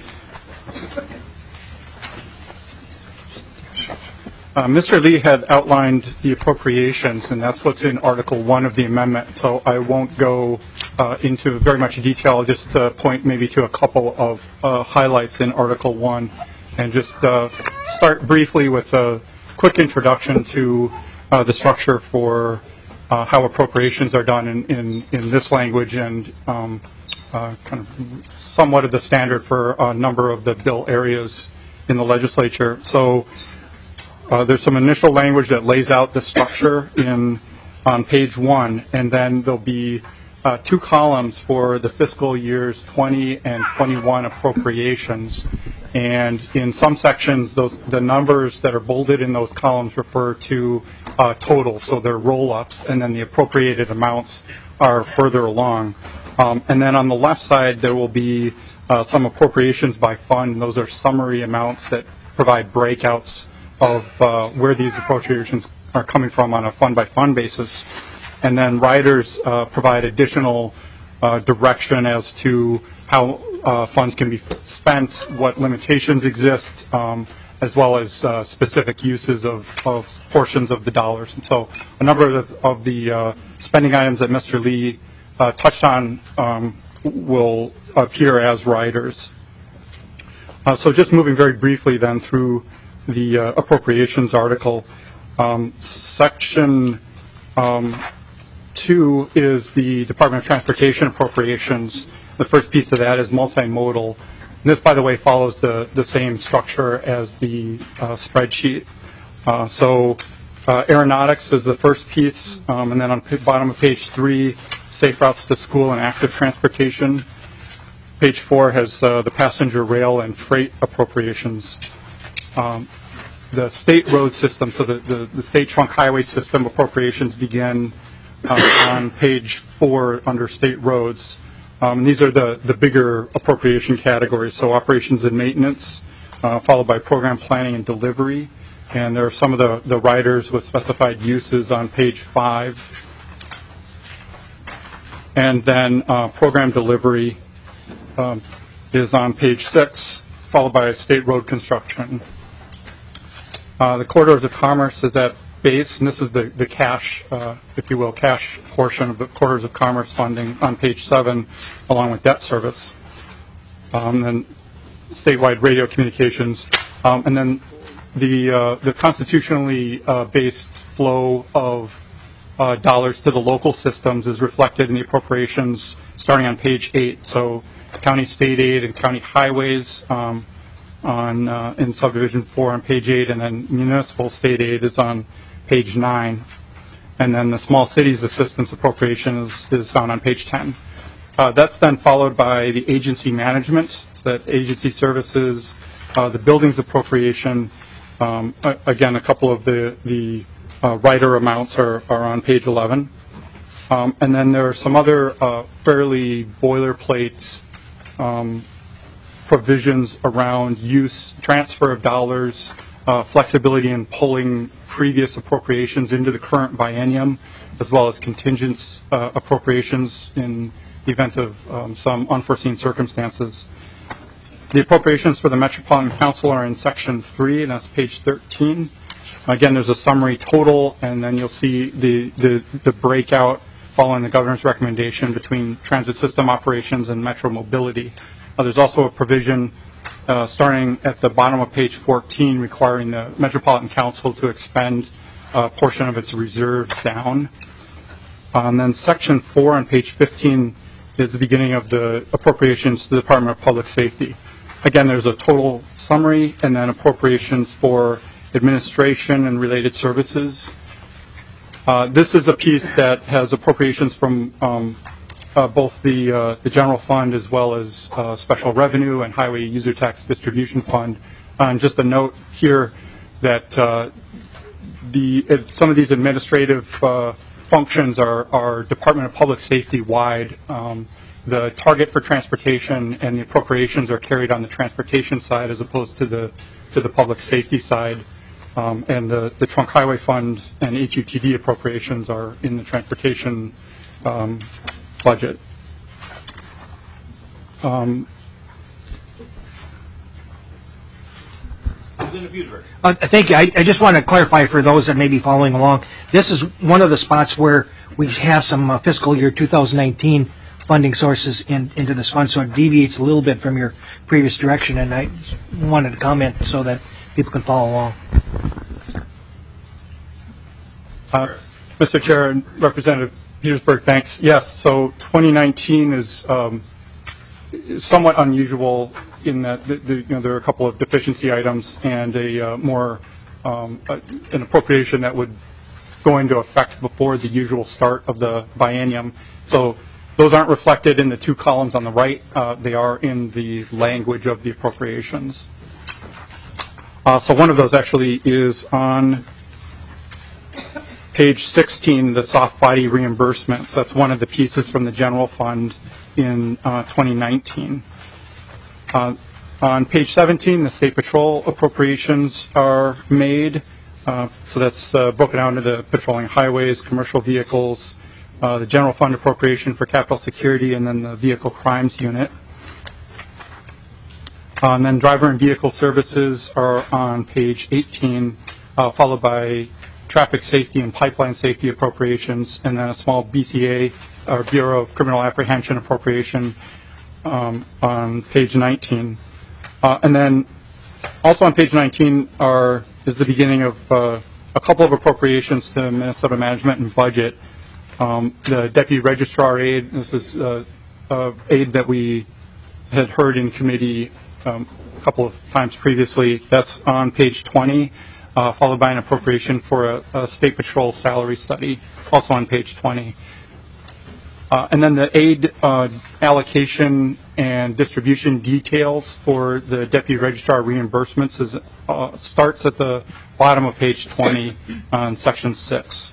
Mr. Lee had outlined the appropriations, and that's what's in Article 1 of the amendment. So I won't go into very much detail. I'll just point maybe to a couple of highlights in Article 1. And just start briefly with a quick introduction to the structure for how appropriations are done in this language and kind of somewhat of the standard for a number of the bill areas in the legislature. So there's some initial language that lays out the structure on page 1, and then there'll be 2 columns for the fiscal years 20 and 21 appropriations. And in some sections, the numbers that are bolded in those columns refer to totals, so they're roll-ups, and then the appropriated amounts are further along. And then on the left side, there will be some appropriations by fund. Those are summary amounts that provide breakouts of where these appropriations are coming from on a fund-by-fund basis. And then riders provide additional direction as to how funds can be spent, what limitations exist, as well as specific uses of portions of the dollars. And so a number of the spending items that Mr. Lee touched on will appear as riders. So just moving very briefly then through the appropriations article. Section 2 is the Department of Transportation appropriations. The first piece of that is multimodal. And this, by the way, follows the same structure as the spreadsheet. So aeronautics is the first piece, and then on the bottom of page 3, safe routes to school and active transportation. Page 4 has the passenger rail and freight appropriations. The state road system, so the state trunk highway system appropriations begin on page 4 under state roads. These are the bigger appropriation categories, so operations and maintenance, followed by program planning and delivery. And there are some of the riders with specified uses on page 5. And then program delivery is on page 6, followed by state road construction. The corridors of commerce is at base, and this is the cash, if you will, cash portion of the corridors of commerce funding on page 7, along with debt service. Then statewide radio communications, and then the constitutionally based flow of dollars to the local systems is reflected in the appropriations starting on page 8. So county state aid and county highways in subdivision 4 on page 8, and then municipal state aid is on page 9. And then the small cities assistance appropriation is found on page 10. That's then followed by the agency management, so that agency services, the buildings appropriation, again, a couple of the rider amounts are on page 11. And then there are some other fairly boilerplate provisions around use, transfer of dollars, flexibility in pulling previous appropriations into the current biennium, as well as contingent appropriations in the event of some unforeseen circumstances. The appropriations for the Metropolitan Council are in Section 3, and that's page 13. Again, there's a summary total, and then you'll see the breakout following the governor's recommendation between transit system operations and metro mobility. There's also a provision starting at the bottom of page 14 requiring the Metropolitan Council to expend a portion of its reserves down. And then Section 4 on page 15 is the beginning of the appropriations to the Department of Public Safety. Again, there's a total summary and then appropriations for administration and related services. This is a piece that has appropriations from both the general fund as well as special revenue and highway user tax distribution fund. And just a note here that some of these administrative functions are Department of Public Safety wide. The target for transportation and the appropriations are carried on the transportation side as opposed to the public safety side. And the trunk highway fund and HUTD appropriations are in the transportation budget. Thank you. I just want to clarify for those that may be following along. This is one of the spots where we have some fiscal year 2019 funding sources into this fund, so it deviates a little bit from your previous direction, and I just wanted to comment so that people can follow along. Mr. Chair and Representative Petersburg, thanks. Yes, so 2019 is somewhat unusual in that there are a couple of deficiency items and an appropriation that would go into effect before the usual start of the biennium. So those aren't reflected in the two columns on the right. They are in the language of the appropriations. So one of those actually is on page 16, the soft body reimbursements. That's one of the pieces from the general fund in 2019. On page 17, the state patrol appropriations are made. So that's broken down to the patrolling highways, commercial vehicles, the general fund appropriation for capital security, and then the vehicle crimes unit. And then driver and vehicle services are on page 18, followed by traffic safety and pipeline safety appropriations, and then a small BCA, or Bureau of Criminal Apprehension appropriation on page 19. And then also on page 19 is the beginning of a couple of appropriations to Minnesota Management and Budget. The Deputy Registrar aid, this is aid that we had heard in committee a couple of times previously. That's on page 20, followed by an appropriation for a state patrol salary study, also on page 20. And then the aid allocation and distribution details for the Deputy Registrar reimbursements starts at the bottom of page 20 on section 6.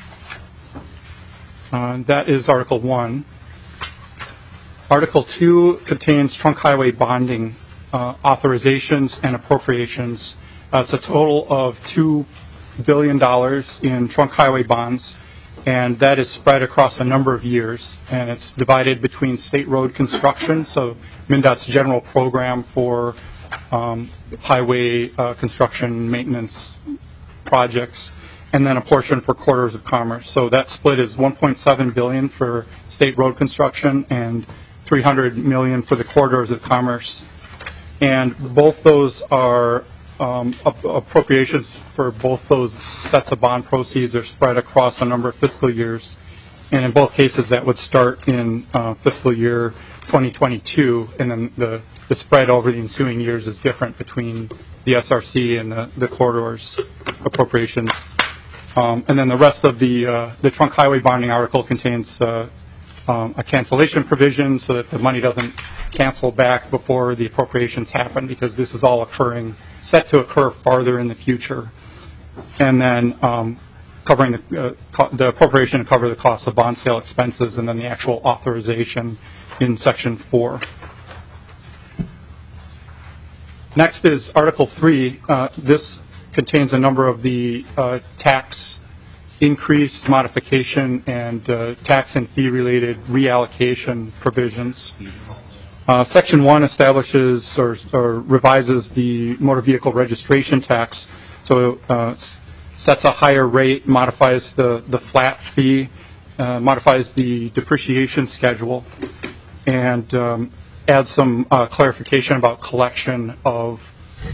That is Article 1. Article 2 contains trunk highway bonding authorizations and appropriations. It's a total of $2 billion in trunk highway bonds, and that is spread across a number of years, and it's divided between state road construction, so MnDOT's general program for highway construction maintenance projects, and then a portion for corridors of commerce. So that split is $1.7 billion for state road construction and $300 million for the corridors of commerce. And both those are appropriations for both those sets of bond proceeds are spread across a number of fiscal years. And in both cases, that would start in fiscal year 2022, and then the spread over the ensuing years is different between the SRC and the corridors appropriations. And then the rest of the trunk highway bonding article contains a cancellation provision so that the money doesn't cancel back before the appropriations happen, because this is all set to occur farther in the future. And then covering the appropriation to cover the cost of bond sale expenses, and then the actual authorization in Section 4. Next is Article 3. This contains a number of the tax increase, modification, and tax and fee-related reallocation provisions. Section 1 establishes or revises the motor vehicle registration tax, so sets a higher rate, modifies the flat fee, modifies the depreciation schedule, and adds some clarification about collection of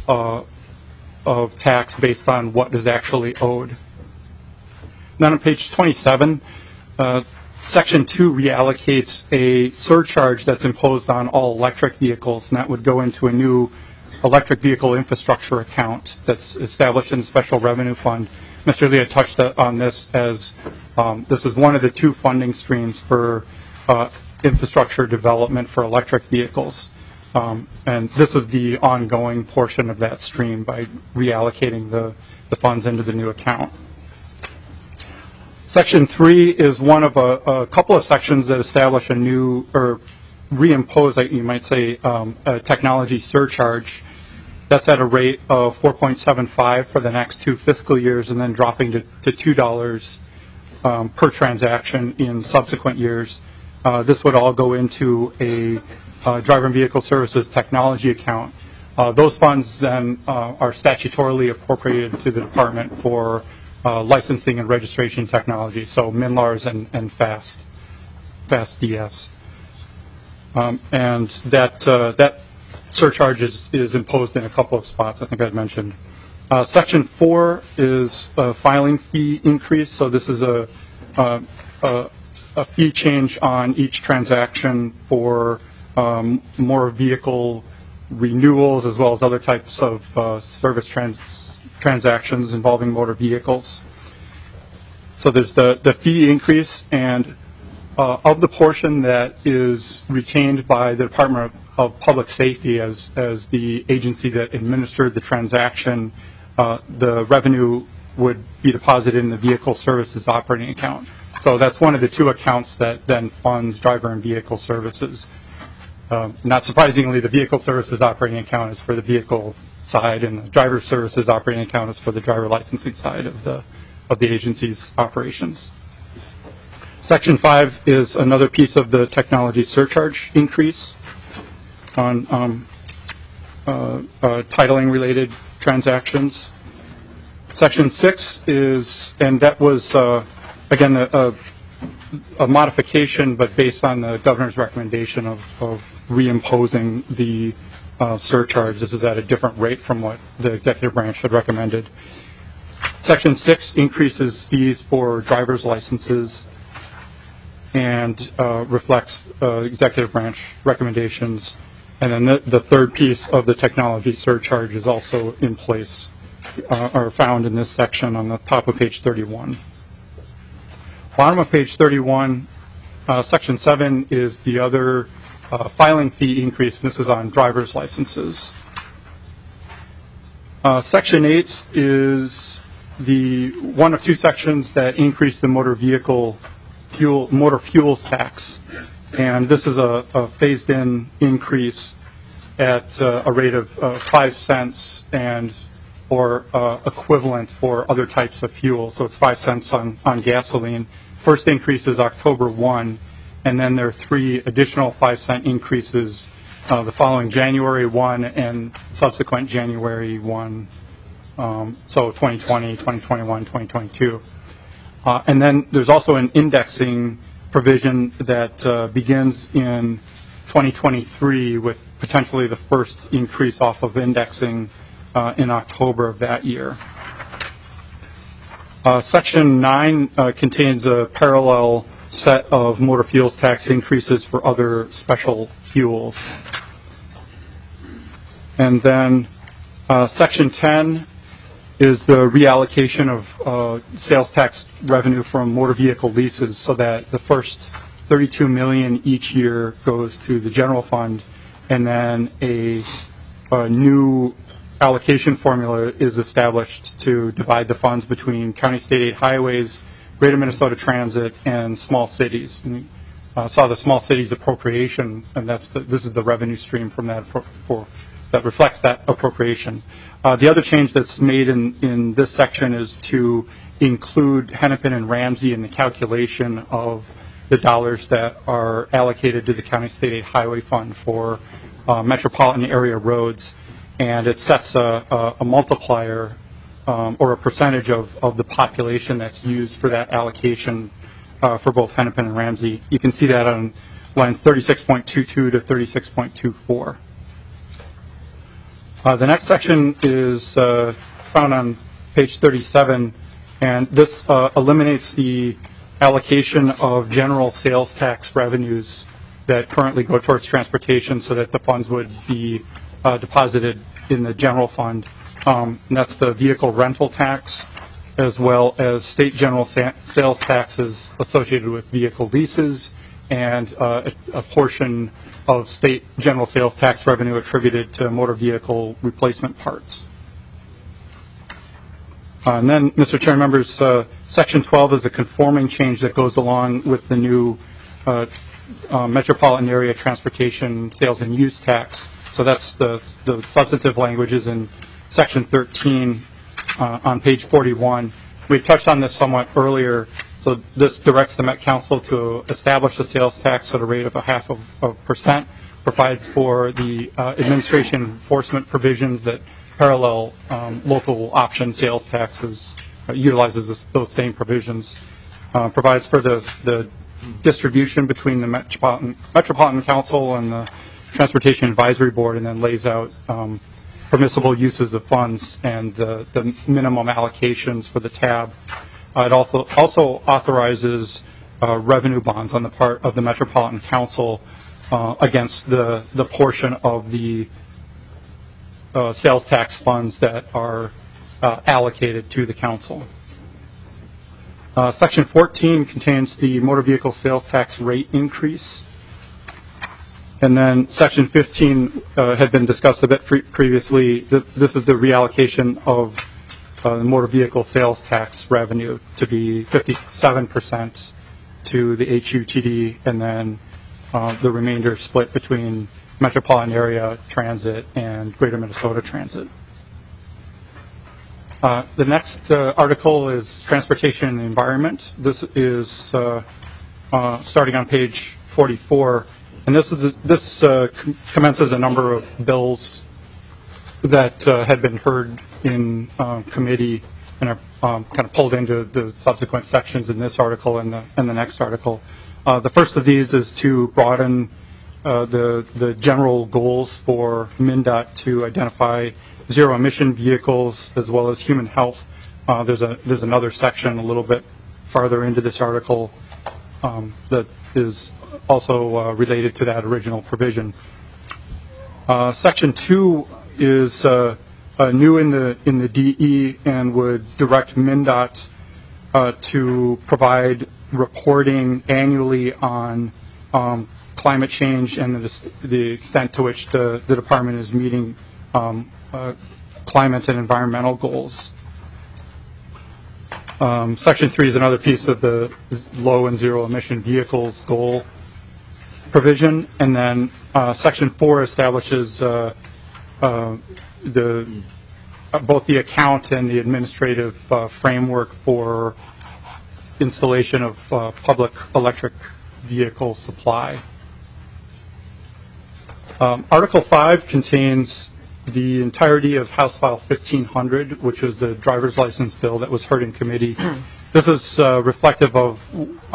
tax based on what is actually owed. Then on page 27, Section 2 reallocates a surcharge that's imposed on all electric vehicles, and that would go into a new electric vehicle infrastructure account that's established in the Special Revenue Fund. Mr. Lee had touched on this as this is one of the two funding streams for infrastructure development for electric vehicles. And this is the ongoing portion of that stream by reallocating the funds into the new account. Section 3 is one of a couple of sections that establish a new, or reimpose, you might say, a technology surcharge. That's at a rate of 4.75 for the next 2 fiscal years, and then dropping to $2 per transaction in subsequent years. This would all go into a driver and vehicle services technology account. Those funds then are statutorily appropriated to the department for licensing and registration technology, so MNLARS and FAST-DS. And that surcharge is imposed in a couple of spots, I think I'd mentioned. Section 4 is a filing fee increase, so this is a fee change on each transaction for more vehicle renewals as well as other types of service transactions involving motor vehicles. So there's the fee increase, and of the portion that is retained by the Department of Public Safety as the agency that administered the transaction, the revenue would be deposited in the vehicle services operating account. So that's one of the two accounts that then funds driver and vehicle services. Not surprisingly, the vehicle services operating account is for the vehicle side, and the driver services operating account is for the driver licensing side of the agency's operations. Section 5 is another piece of the technology surcharge increase on titling related transactions. Section 6 is, and that was again a modification, but based on the governor's recommendation of reimposing the surcharge. This is at a different rate from what the executive branch had recommended. Section 6 increases fees for driver's licenses and reflects executive branch recommendations. And then the third piece of the technology surcharge is also in place, or found in this section on the top of page 31. Bottom of page 31, Section 7 is the other filing fee increase. This is on driver's licenses. Section 8 is the one of two sections that increase the motor fuels tax, and this is a phased-in increase at a rate of 5 cents and or equivalent for other types of fuel. So it's 5 cents on gasoline. First increase is October 1, and then there are 3 additional 5-cent increases the following January 1 and subsequent January 1, so 2020, 2021, 2022. And then there's also an indexing provision that begins in 2023 with potentially the first increase off of indexing in October of that year. Section 9 contains a parallel set of motor fuels tax increases for other special fuels. And then Section 10 is the reallocation of sales tax revenue from motor vehicle leases, so that the first $32 million each year goes to the general fund, and then a new allocation formula is established to divide the funds between county state aid highways, Greater Minnesota Transit, and small cities. And saw the small cities appropriation, and this is the revenue stream from that that reflects that appropriation. The other change that's made in this section is to include Hennepin and Ramsey in the calculation of the dollars that are allocated to the County State Aid Highway Fund for metropolitan area roads, and it sets a multiplier or a percentage of the population that's used for that allocation for both Hennepin and Ramsey. You can see that on lines 36.22 to 36.24. The next section is found on page 37, and this eliminates the allocation of general sales tax revenues that currently go towards transportation so that the funds would be deposited in the general fund. And that's the vehicle rental tax, as well as state general sales taxes associated with vehicle leases, and a portion of state general sales tax revenue attributed to motor vehicle replacement parts. And then, Mr. Chair, members, Section 12 is a conforming change that goes along with the new metropolitan area transportation sales and use tax. So that's the substantive languages in Section 13 on page 41. We touched on this somewhat earlier. So this directs the Met Council to establish a sales tax at a rate of 0.5%, provides for the administration enforcement provisions that parallel local option sales taxes, utilizes those same provisions, provides for the distribution between the Metropolitan Council and the Transportation Advisory Board, and then lays out permissible uses of funds and the minimum allocations for the tab. It also authorizes revenue bonds on the part of the Metropolitan Council against the portion of the sales tax funds that are allocated to the council. Section 14 contains the motor vehicle sales tax rate increase. And then Section 15 had been discussed a bit previously. This is the reallocation of the motor vehicle sales tax revenue to be 57% to the HUTD, and then the remainder split between metropolitan area transit and Greater Minnesota Transit. The next article is Transportation and Environment. This is starting on page 44, and this commences a number of bills that had been heard in committee and are kind of pulled into the subsequent sections in this article and the next article. The first of these is to broaden the general goals for MnDOT to identify zero emission vehicles as well as human health. There's another section a little bit farther into this article that is also related to that original provision. Section 2 is new in the DE and would direct MnDOT to provide reporting annually on climate change and the extent to which the department is meeting climate and environmental goals. Section 3 is another piece of the low and zero emission vehicles goal provision, and then Section 4 establishes both the account and the administrative framework for installation of public electric vehicle supply. Article 5 contains the entirety of House File 1500, which was the driver's license bill that was heard in committee. This is reflective of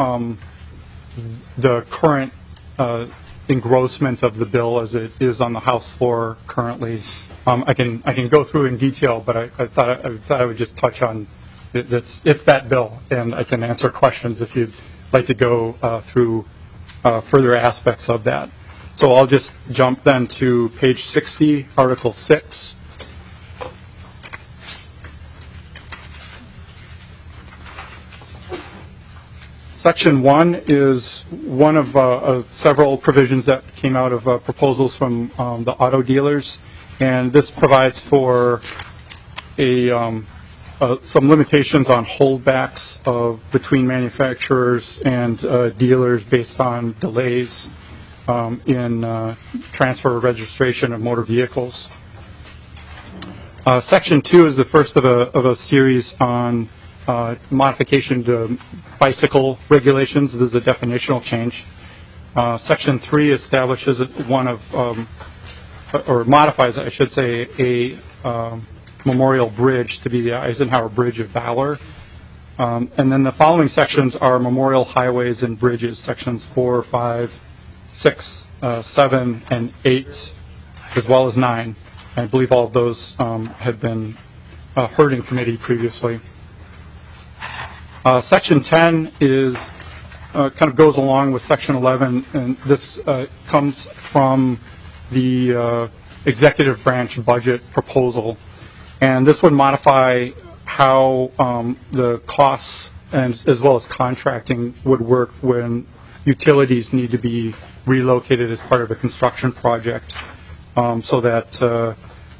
the current engrossment of the bill as it is on the House floor currently. I can go through in detail, but I thought I would just touch on it's that bill, and I can answer questions if you'd like to go through further aspects of that. So I'll just jump then to page 60, Article 6. Section 1 is one of several provisions that came out of proposals from the auto dealers, And this provides for some limitations on holdbacks between manufacturers and dealers based on delays in transfer or registration of motor vehicles. Section 2 is the first of a series on modification to bicycle regulations. This is a definitional change. Section 3 establishes one of, or modifies, I should say, a memorial bridge to be the Eisenhower Bridge of Valor. And then the following sections are memorial highways and bridges, sections 4, 5, 6, 7, and 8, as well as 9. I believe all of those had been heard in committee previously. Section 10 is kind of goes along with Section 11, and this comes from the executive branch budget proposal. And this would modify how the costs and as well as contracting would work when utilities need to be relocated as part of a construction project, so that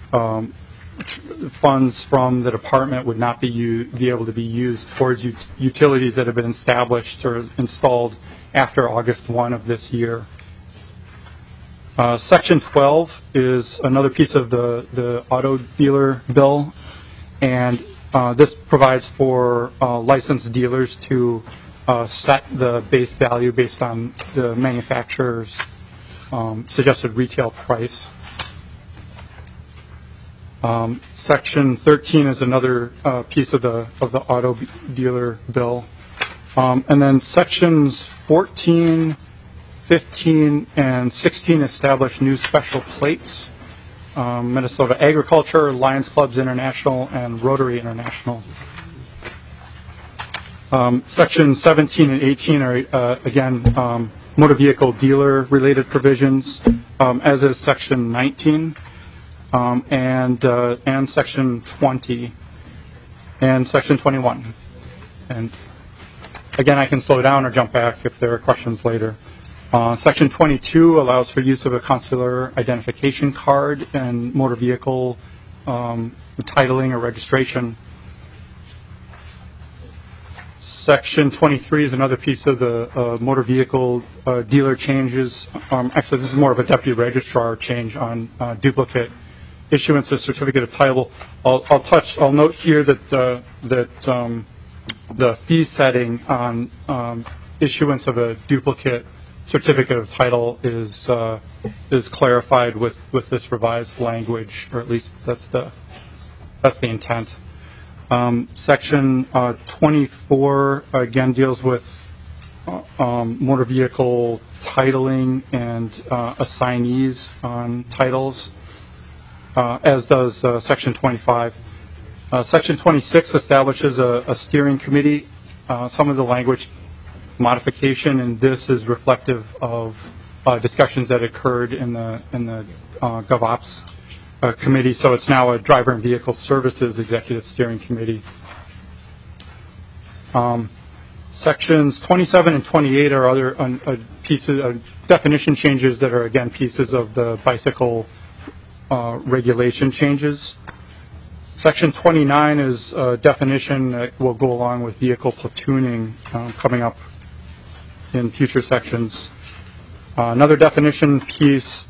funds from the department would not be able to be used towards utilities that have been established or installed after August 1 of this year. Section 12 is another piece of the auto dealer bill, and this provides for licensed dealers to set the base value based on the manufacturer's suggested retail price. Section 13 is another piece of the auto dealer bill, and then sections 14, 15, and 16 establish new special plates. Minnesota Agriculture, Lions Clubs International, and Rotary International. Sections 17 and 18 are, again, motor vehicle dealer-related provisions, as is Section 19, and Section 20, and Section 21. And again, I can slow down or jump back if there are questions later. Section 22 allows for use of a consular identification card and motor vehicle titling or registration. Section 23 is another piece of the motor vehicle dealer changes. Actually, this is more of a deputy registrar change on duplicate issuance of certificate of title. I'll note here that the fee setting on issuance of a duplicate certificate of title is clarified with this revised language, or at least that's the intent. Section 24 again deals with motor vehicle titling and assignees on titles, as does Section 25. Section 26 establishes a steering committee. Some of the language modification in this is reflective of discussions that occurred in the GovOps committee, so it's now a Driver and Vehicle Services Executive Steering Committee. Sections 27 and 28 are other pieces, definition changes that are, again, pieces of the bicycle regulation changes. Section 29 is a definition that will go along with vehicle platooning coming up in future sections. Another definition piece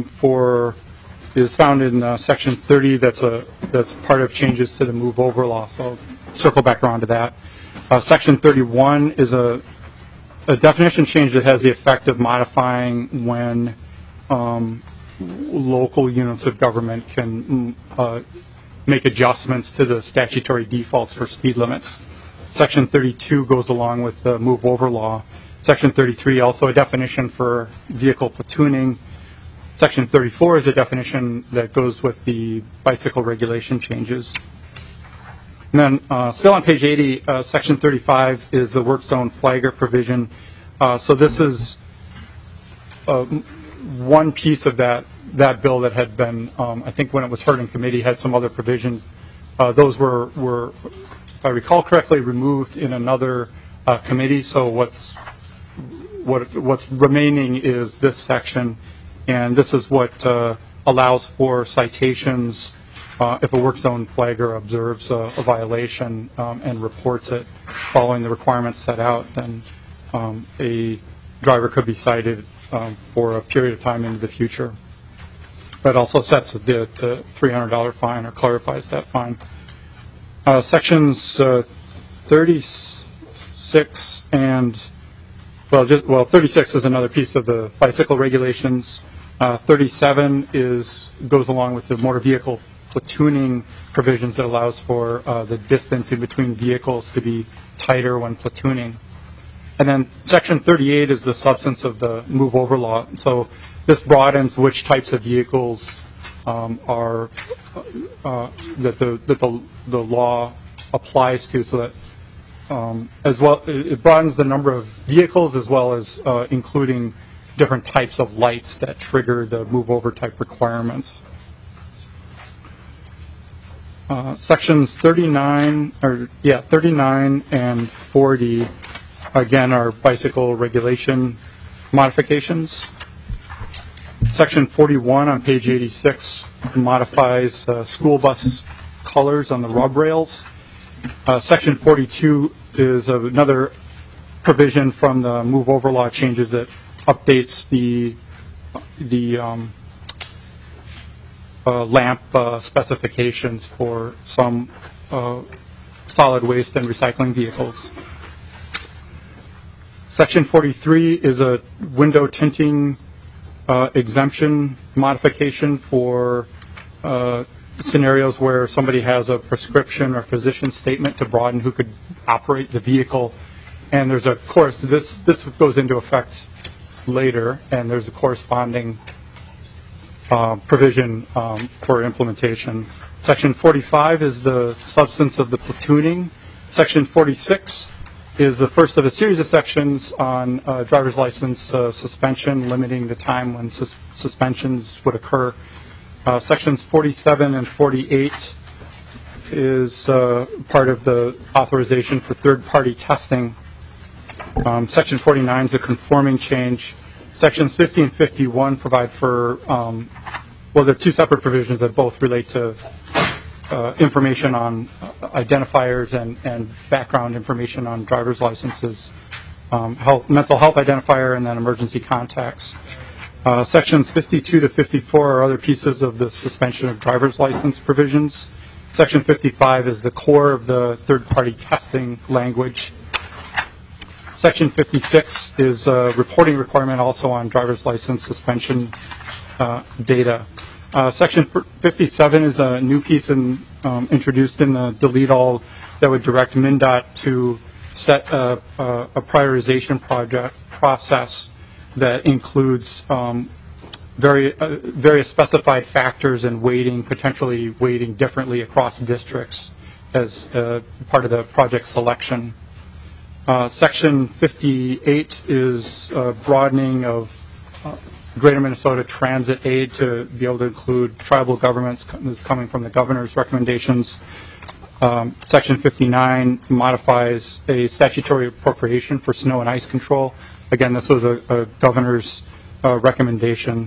is found in Section 30. That's part of changes to the move over law. So I'll circle back around to that. Section 31 is a definition change that has the effect of modifying when local units of government can make adjustments to the statutory defaults for speed limits. Section 32 goes along with the move over law. Section 33, also a definition for vehicle platooning. Section 34 is a definition that goes with the bicycle regulation changes. And then still on page 80, Section 35 is the work zone flagger provision. So this is one piece of that bill that had been, I think when it was heard in committee, had some other provisions. Those were, if I recall correctly, removed in another committee. So what's remaining is this section, and this is what allows for citations if a work zone flagger observes a violation and reports it following the requirements set out, then a driver could be cited for a period of time into the future. That also sets the $300 fine or clarifies that fine. Sections 36 and 36 is another piece of the bicycle regulations. 37 goes along with the motor vehicle platooning provisions that allows for the distance in between vehicles to be tighter when platooning. And then Section 38 is the substance of the move over law. So this broadens which types of vehicles are that the law applies to, so that as well it broadens the number of vehicles as well as including different types of lights that trigger the move over type requirements. Sections 39 and 40 again are bicycle regulation modifications. Section 41 on page 86 modifies school bus colors on the rub rails. Section 42 is another provision from the move over law changes that updates the lamp specifications for some solid waste and recycling vehicles. Section 43 is a window tinting exemption modification for scenarios where somebody has a prescription or physician statement to broaden who could operate the vehicle. And there's a course, this goes into effect later, and there's a corresponding provision for implementation. Section 45 is the substance of the platooning. Section 46 is the first of a series of sections on driver's license suspension, limiting the time when suspensions would occur. Sections 47 and 48 is part of the authorization for third-party testing. Section 49 is a conforming change. Sections 50 and 51 provide for, they're two separate provisions that both relate to information on identifiers and background information on driver's licenses, mental health identifier, and then emergency contacts. Sections 52 to 54 are other pieces of the suspension of driver's license provisions. Section 55 is the core of the third-party testing language. Section 56 is a reporting requirement also on driver's license suspension data. Section 57 is a new piece introduced in the delete all that would direct MnDOT to set a prioritization process that includes various specified factors and potentially weighting differently across districts as part of the project selection. Section 58 is broadening of Greater Minnesota Transit Aid to be able to include tribal governments. This is coming from the governor's recommendations. Section 59 modifies a statutory appropriation for snow and ice control. Again, this was a governor's recommendation.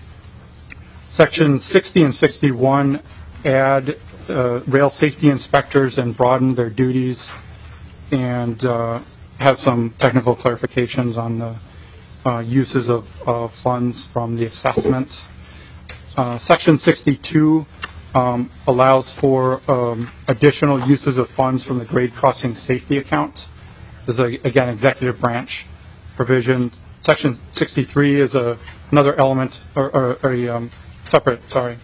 Sections 60 and 61 add rail safety inspectors and broaden their duties and have some technical clarifications on the uses of funds from the assessment. Section 62 allows for additional uses of funds from the grade crossing safety account. This is, again, executive branch provision. Section 63 is another element or a separate,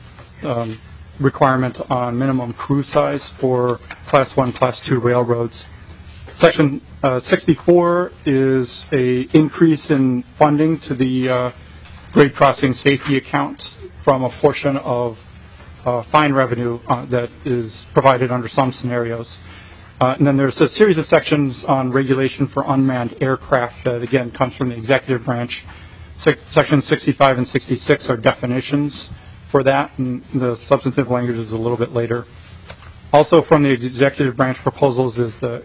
requirement on minimum crew size for Class 1, Class 2 railroads. Section 64 is a increase in funding to the grade crossing safety account from a portion of fine revenue that is provided under some scenarios. And then there's a series of sections on regulation for unmanned aircraft that, again, comes from the executive branch. Sections 65 and 66 are definitions for that, and the substantive language is a little bit later. Also from the executive branch proposals is the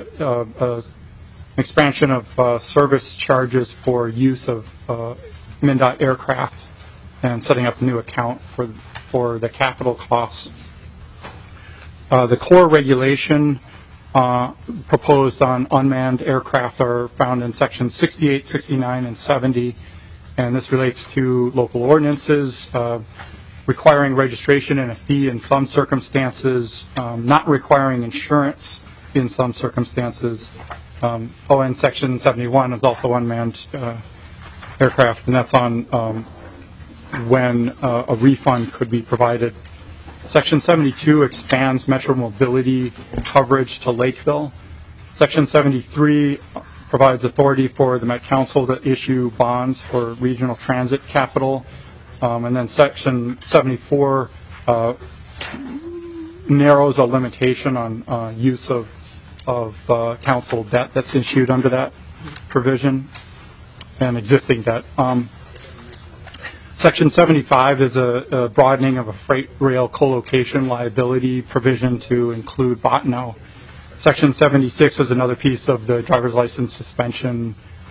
expansion of service charges for use of MnDOT aircraft and setting up a new account for the capital costs. The core regulation proposed on unmanned aircraft are found in sections 68, 69, and 70, and this relates to local ordinances requiring registration and a fee in some circumstances, not requiring insurance in some circumstances. And section 71 is also unmanned aircraft, and that's on when a refund could be provided. Section 72 expands metro mobility coverage to Lakeville. Section 73 provides authority for the Met Council to issue bonds for regional transit capital. And then Section 74 narrows a limitation on use of council debt that's issued under that provision and existing debt. Section 75 is a broadening of a freight rail co-location liability provision to include Bottineau. Section 76 is another piece of the driver's license suspension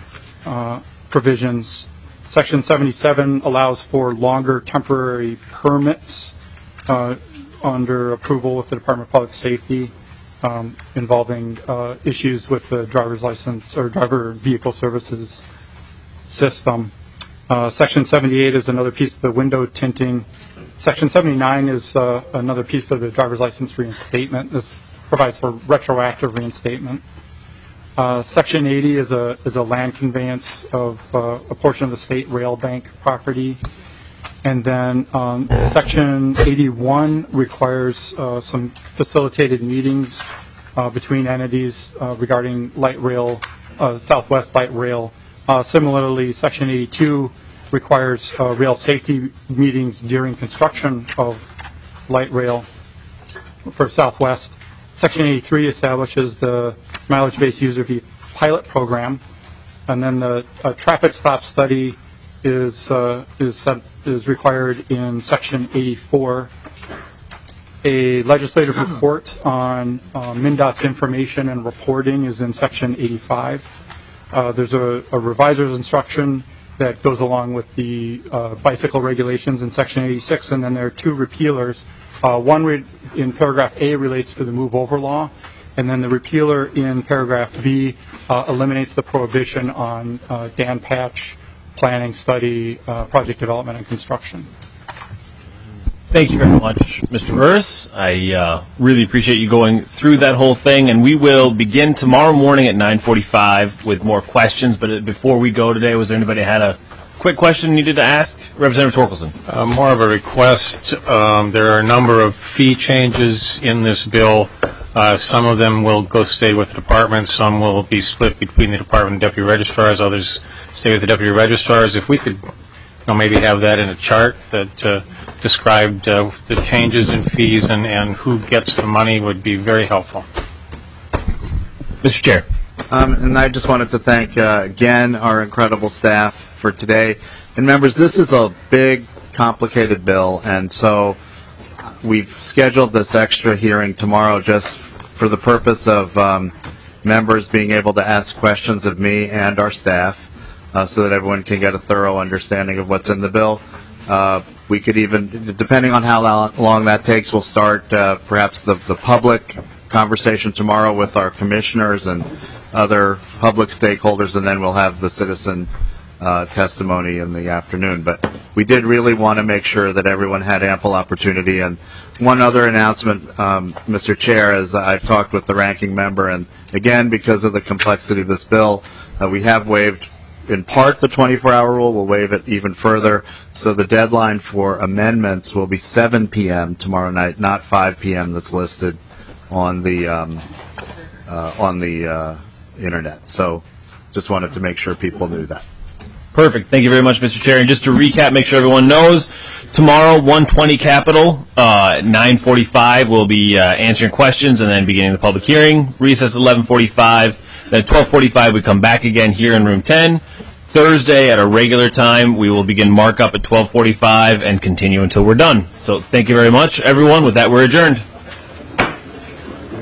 provisions. Section 77 allows for longer temporary permits under approval with the Department of Public Safety involving issues with the driver's license or driver vehicle services system. Section 78 is another piece of the window tinting. Section 79 is another piece of the driver's license reinstatement. This provides for retroactive reinstatement. Section 80 is a land conveyance of a portion of the state rail bank property. And then Section 81 requires some facilitated meetings between entities regarding light rail, Southwest Light Rail. Similarly, Section 82 requires rail safety meetings during construction of light rail for Southwest. Section 83 establishes the mileage-based user fee pilot program, and then the traffic stop study is required in Section 84. A legislative report on MnDOT's information and reporting is in Section 85. There's a reviser's instruction that goes along with the bicycle regulations in Section 86, and then there are two repealers. One in paragraph A relates to the move over law, and then the repealer in paragraph B eliminates the prohibition on Dan patch, planning, study, project development, and construction. Thank you very much, Mr. Burris. I really appreciate you going through that whole thing, and we will begin tomorrow morning at 9:45 with more questions. But before we go today, was there anybody that had a quick question needed to ask? Representative Torkelson. More of a request. There are a number of fee changes in this bill. Some of them will stay with the department. Some will be split between the department and deputy registrars. Others stay with the deputy registrars. If we could maybe have that in a chart that described the changes in fees and who gets the money would be very helpful. Mr. Chair. And I just wanted to thank, again, our incredible staff for today. And members, this is a big, complicated bill, and so we've scheduled this extra hearing tomorrow just for the purpose of members being able to ask questions of me and our staff so that everyone can get a thorough understanding of what's in the bill. We could even, depending on how long that takes, we'll start perhaps the public conversation tomorrow with our commissioners and other public stakeholders, and then we'll have the citizen testimony in the afternoon. But we did really want to make sure that everyone had ample opportunity. And one other announcement, Mr. Chair, as I've talked with the ranking member, and again, because of the complexity of this bill, we have waived in part the 24-hour rule. We'll waive it even further. So the deadline for amendments will be 7 p.m. tomorrow night, not 5 p.m. that's listed on the internet. So just wanted to make sure people knew that. Perfect. Thank you very much, Mr. Chair. And just to recap, make sure everyone knows, tomorrow, 120 Capitol, at 9:45, we'll be answering questions and then beginning the public hearing. Recess 11:45. Then at 12:45, we come back again here in room 10. Thursday, at a regular time, we will begin markup at 12:45 and continue until we're done. So thank you very much, everyone. With that, we're adjourned.